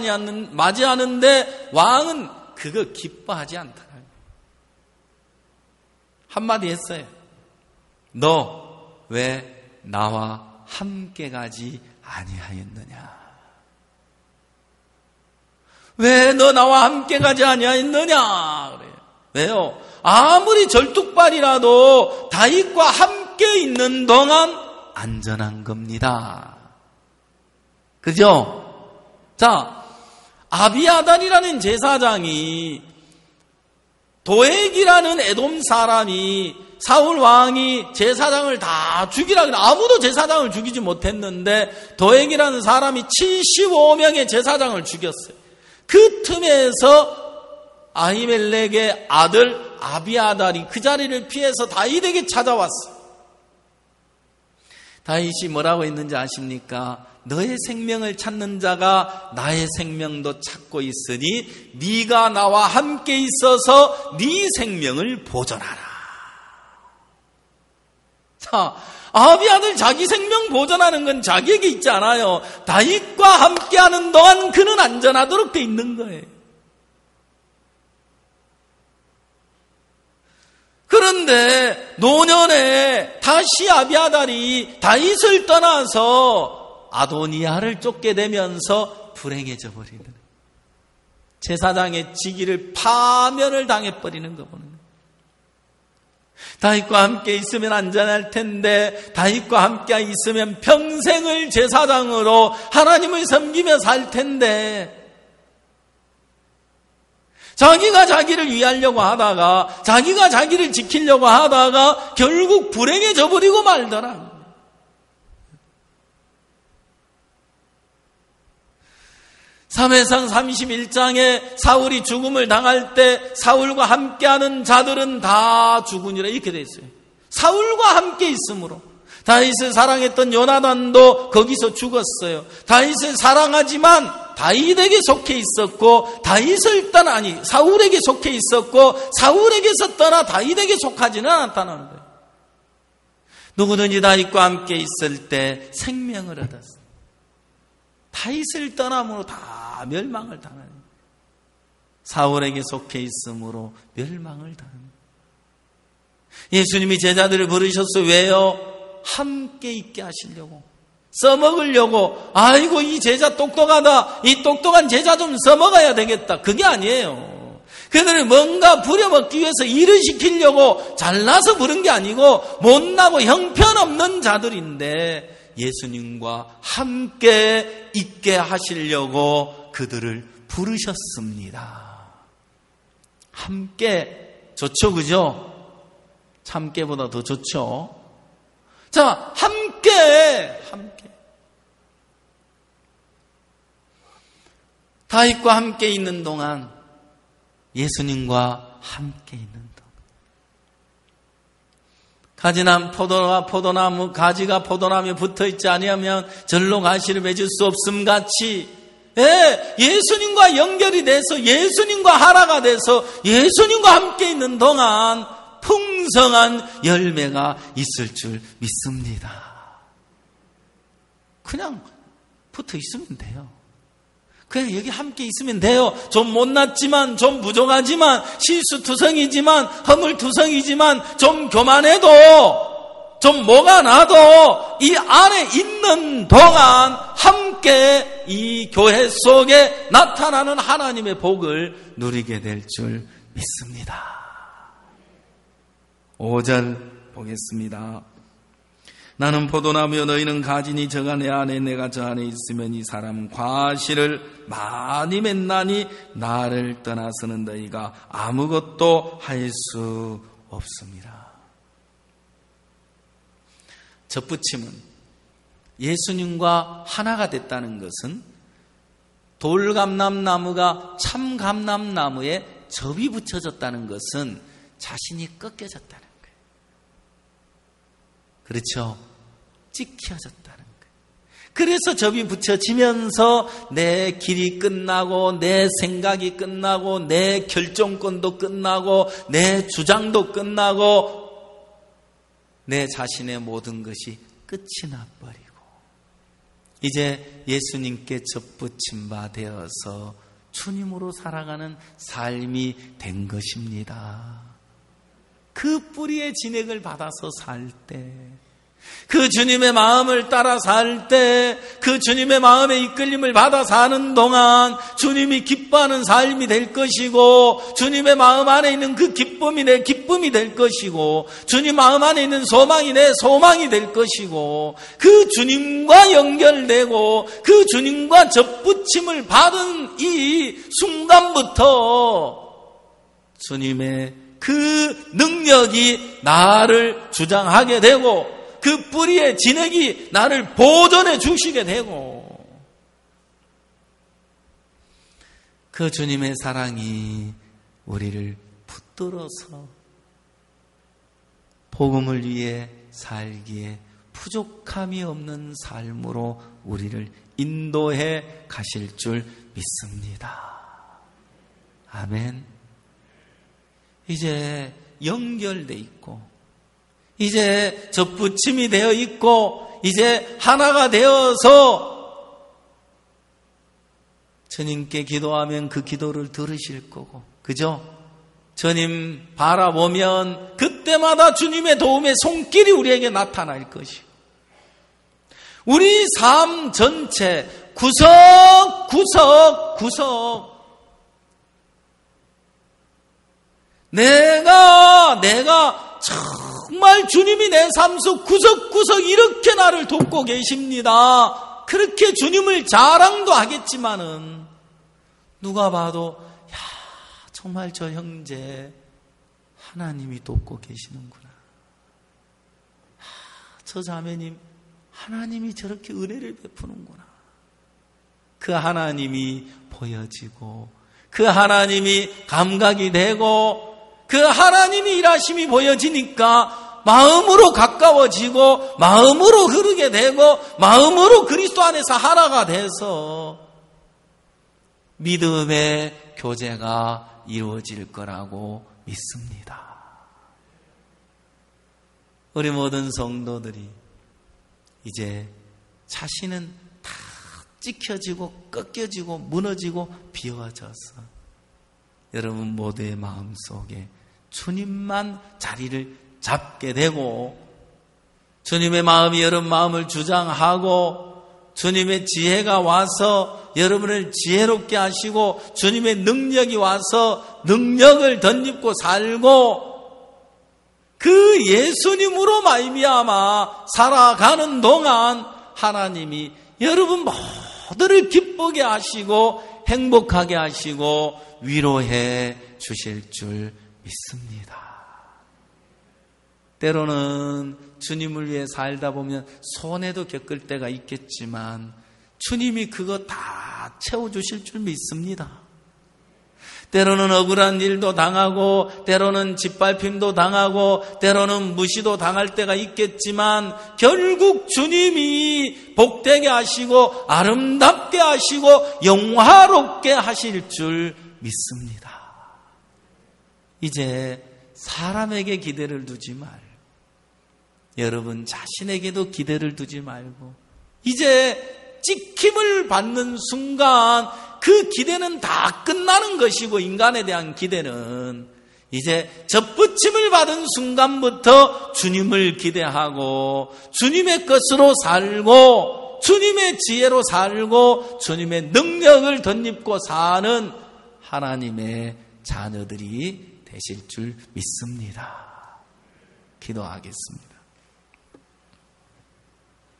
맞이하는데 왕은 그거 기뻐하지 않다. 한마디 했어요. 너 왜 나와 함께 가지 아니하였느냐? 왜 너 나와 함께 가지 아니하였느냐? 그래요. 왜요? 아무리 절뚝발이라도 다윗과 함께 있는 동안 안전한 겁니다. 그죠? 자, 아비아달이라는 제사장이 도액이라는 에돔 사람이 사울 왕이 제사장을 다 죽이라 그래. 아무도 제사장을 죽이지 못했는데 도액이라는 사람이 75명의 제사장을 죽였어요. 그 틈에서 아히멜렉의 아들 아비아달이 그 자리를 피해서 다윗에게 찾아왔어요. 다윗이 뭐라고 했는지 아십니까? 너의 생명을 찾는 자가 나의 생명도 찾고 있으니 네가 나와 함께 있어서 네 생명을 보존하라. 자, 아비아들 자기 생명 보존하는 건 자기에게 있지 않아요. 다윗과 함께하는 동안 그는 안전하도록 돼 있는 거예요. 그런데 노년에 다시 아비아달이 다윗을 떠나서 아도니아를 쫓게 되면서 불행해져 버리는, 제사장의 직위를 파면을 당해버리는 거 보는 거예요. 다윗과 함께 있으면 안전할 텐데, 다윗과 함께 있으면 평생을 제사장으로 하나님을 섬기며 살 텐데, 자기가 자기를 위하려고 하다가, 자기가 자기를 지키려고 하다가 결국 불행해져 버리고 말더라. 사무엘상 31장에 사울이 죽음을 당할 때 사울과 함께하는 자들은 다 죽으니라 이렇게 돼 있어요. 사울과 함께 있으므로. 다윗을 사랑했던 요나단도 거기서 죽었어요. 다윗을 사랑하지만 다윗에게 속해 있었고, 다윗을 떠나, 사울에게 속해 있었고, 사울에게서 떠나 다윗에게 속하지는 않았다는 거예요. 누구든지 다윗과 함께 있을 때 생명을 얻었어요. 다윗을 떠남으로 다 멸망을 당하는, 사울에게 속해 있으므로 멸망을 당하는. 예수님이 제자들을 부르셨어요. 왜요? 함께 있게 하시려고, 써먹으려고. 아이고 이 제자 똑똑하다, 이 똑똑한 제자 좀 써먹어야 되겠다, 그게 아니에요. 그들을 뭔가 부려먹기 위해서 일을 시키려고 잘나서 부른 게 아니고 못나고 형편없는 자들인데 예수님과 함께 있게 하시려고 그들을 부르셨습니다. 함께 좋죠, 그죠? 참깨보다 더 좋죠. 자, 함께. 다윗과 함께 있는 동안, 예수님과 함께 있는 동안, 가지남 포도가 포도나무, 가지가 포도나무에 붙어있지 아니하면 절로 가시를 맺을 수 없음 같이, 예수님과 연결이 돼서 예수님과 하나가 돼서 예수님과 함께 있는 동안 풍성한 열매가 있을 줄 믿습니다. 그냥 붙어 있으면 돼요. 그냥 여기 함께 있으면 돼요. 좀 못났지만, 좀 부족하지만, 실수투성이지만, 허물투성이지만, 좀 교만해도, 좀 뭐가 나도 이 안에 있는 동안 함께 이 교회 속에 나타나는 하나님의 복을 누리게 될 줄 믿습니다. 5절 보겠습니다. 나는 포도나무여 너희는 가지니 저가 내 안에 내가 저 안에 있으면 이 사람 과실을 많이 맺나니 나를 떠나서는 너희가 아무것도 할 수 없습니다. 접붙임은 예수님과 하나가 됐다는 것은 돌감람나무가 참감람나무에 접이 붙여졌다는 것은 자신이 꺾여졌다는 거예요. 그렇죠? 찍혀졌다는 거예요. 그래서 접이 붙여지면서 내 길이 끝나고, 내 생각이 끝나고, 내 결정권도 끝나고, 내 주장도 끝나고, 내 자신의 모든 것이 끝이 나버리고, 이제 예수님께 접붙임 바 되어서 주님으로 살아가는 삶이 된 것입니다. 그 뿌리의 진액을 받아서 살 때, 그 주님의 마음을 따라 살 때, 그 주님의 마음의 이끌림을 받아 사는 동안 주님이 기뻐하는 삶이 될 것이고, 주님의 마음 안에 있는 그 기쁨이 내 기쁨이 될 것이고, 주님 마음 안에 있는 소망이 내 소망이 될 것이고, 그 주님과 연결되고 그 주님과 접붙임을 받은 이 순간부터 주님의 그 능력이 나를 주장하게 되고, 그 뿌리의 진액이 나를 보존해 주시게 되고, 그 주님의 사랑이 우리를 붙들어서 복음을 위해 살기에 부족함이 없는 삶으로 우리를 인도해 가실 줄 믿습니다. 아멘. 이제 연결돼 있고, 이제 접붙임이 되어 있고, 이제 하나가 되어서 주님께 기도하면 그 기도를 들으실 거고, 그죠? 주님 바라보면 그때마다 주님의 도움의 손길이 우리에게 나타날 것이고, 우리 삶 전체 구석구석 내가 정말 주님이 내 삶 속 구석구석 이렇게 나를 돕고 계십니다. 그렇게 주님을 자랑도 하겠지만은 누가 봐도 야, 정말 저 형제 하나님이 돕고 계시는구나. 저 자매님 하나님이 저렇게 은혜를 베푸는구나. 그 하나님이 보여지고 그 하나님이 감각이 되고 그 하나님이 일하심이 보여지니까 마음으로 가까워지고 마음으로 흐르게 되고 마음으로 그리스도 안에서 하나가 돼서 믿음의 교제가 이루어질 거라고 믿습니다. 우리 모든 성도들이 이제 자신은 다 찍혀지고 꺾여지고 무너지고 비워져서 여러분 모두의 마음속에 주님만 자리를 잡게 되고 주님의 마음이 여러분 마음을 주장하고 주님의 지혜가 와서 여러분을 지혜롭게 하시고 주님의 능력이 와서 능력을 덧입고 살고 그 예수님으로 말미암아 살아가는 동안 하나님이 여러분 모두를 기쁘게 하시고 행복하게 하시고 위로해 주실 줄 믿습니다. 때로는 주님을 위해 살다 보면 손해도 겪을 때가 있겠지만 주님이 그거 다 채워주실 줄 믿습니다. 때로는 억울한 일도 당하고 때로는 짓밟힘도 당하고 때로는 무시도 당할 때가 있겠지만 결국 주님이 복되게 하시고 아름답게 하시고 영화롭게 하실 줄 믿습니다. 이제 사람에게 기대를 두지 말고 여러분 자신에게도 기대를 두지 말고 이제 찍힘을 받는 순간 그 기대는 다 끝나는 것이고 인간에 대한 기대는 이제 접붙임을 받은 순간부터 주님을 기대하고 주님의 것으로 살고 주님의 지혜로 살고 주님의 능력을 덧입고 사는 하나님의 자녀들이 되실 줄 믿습니다. 기도하겠습니다.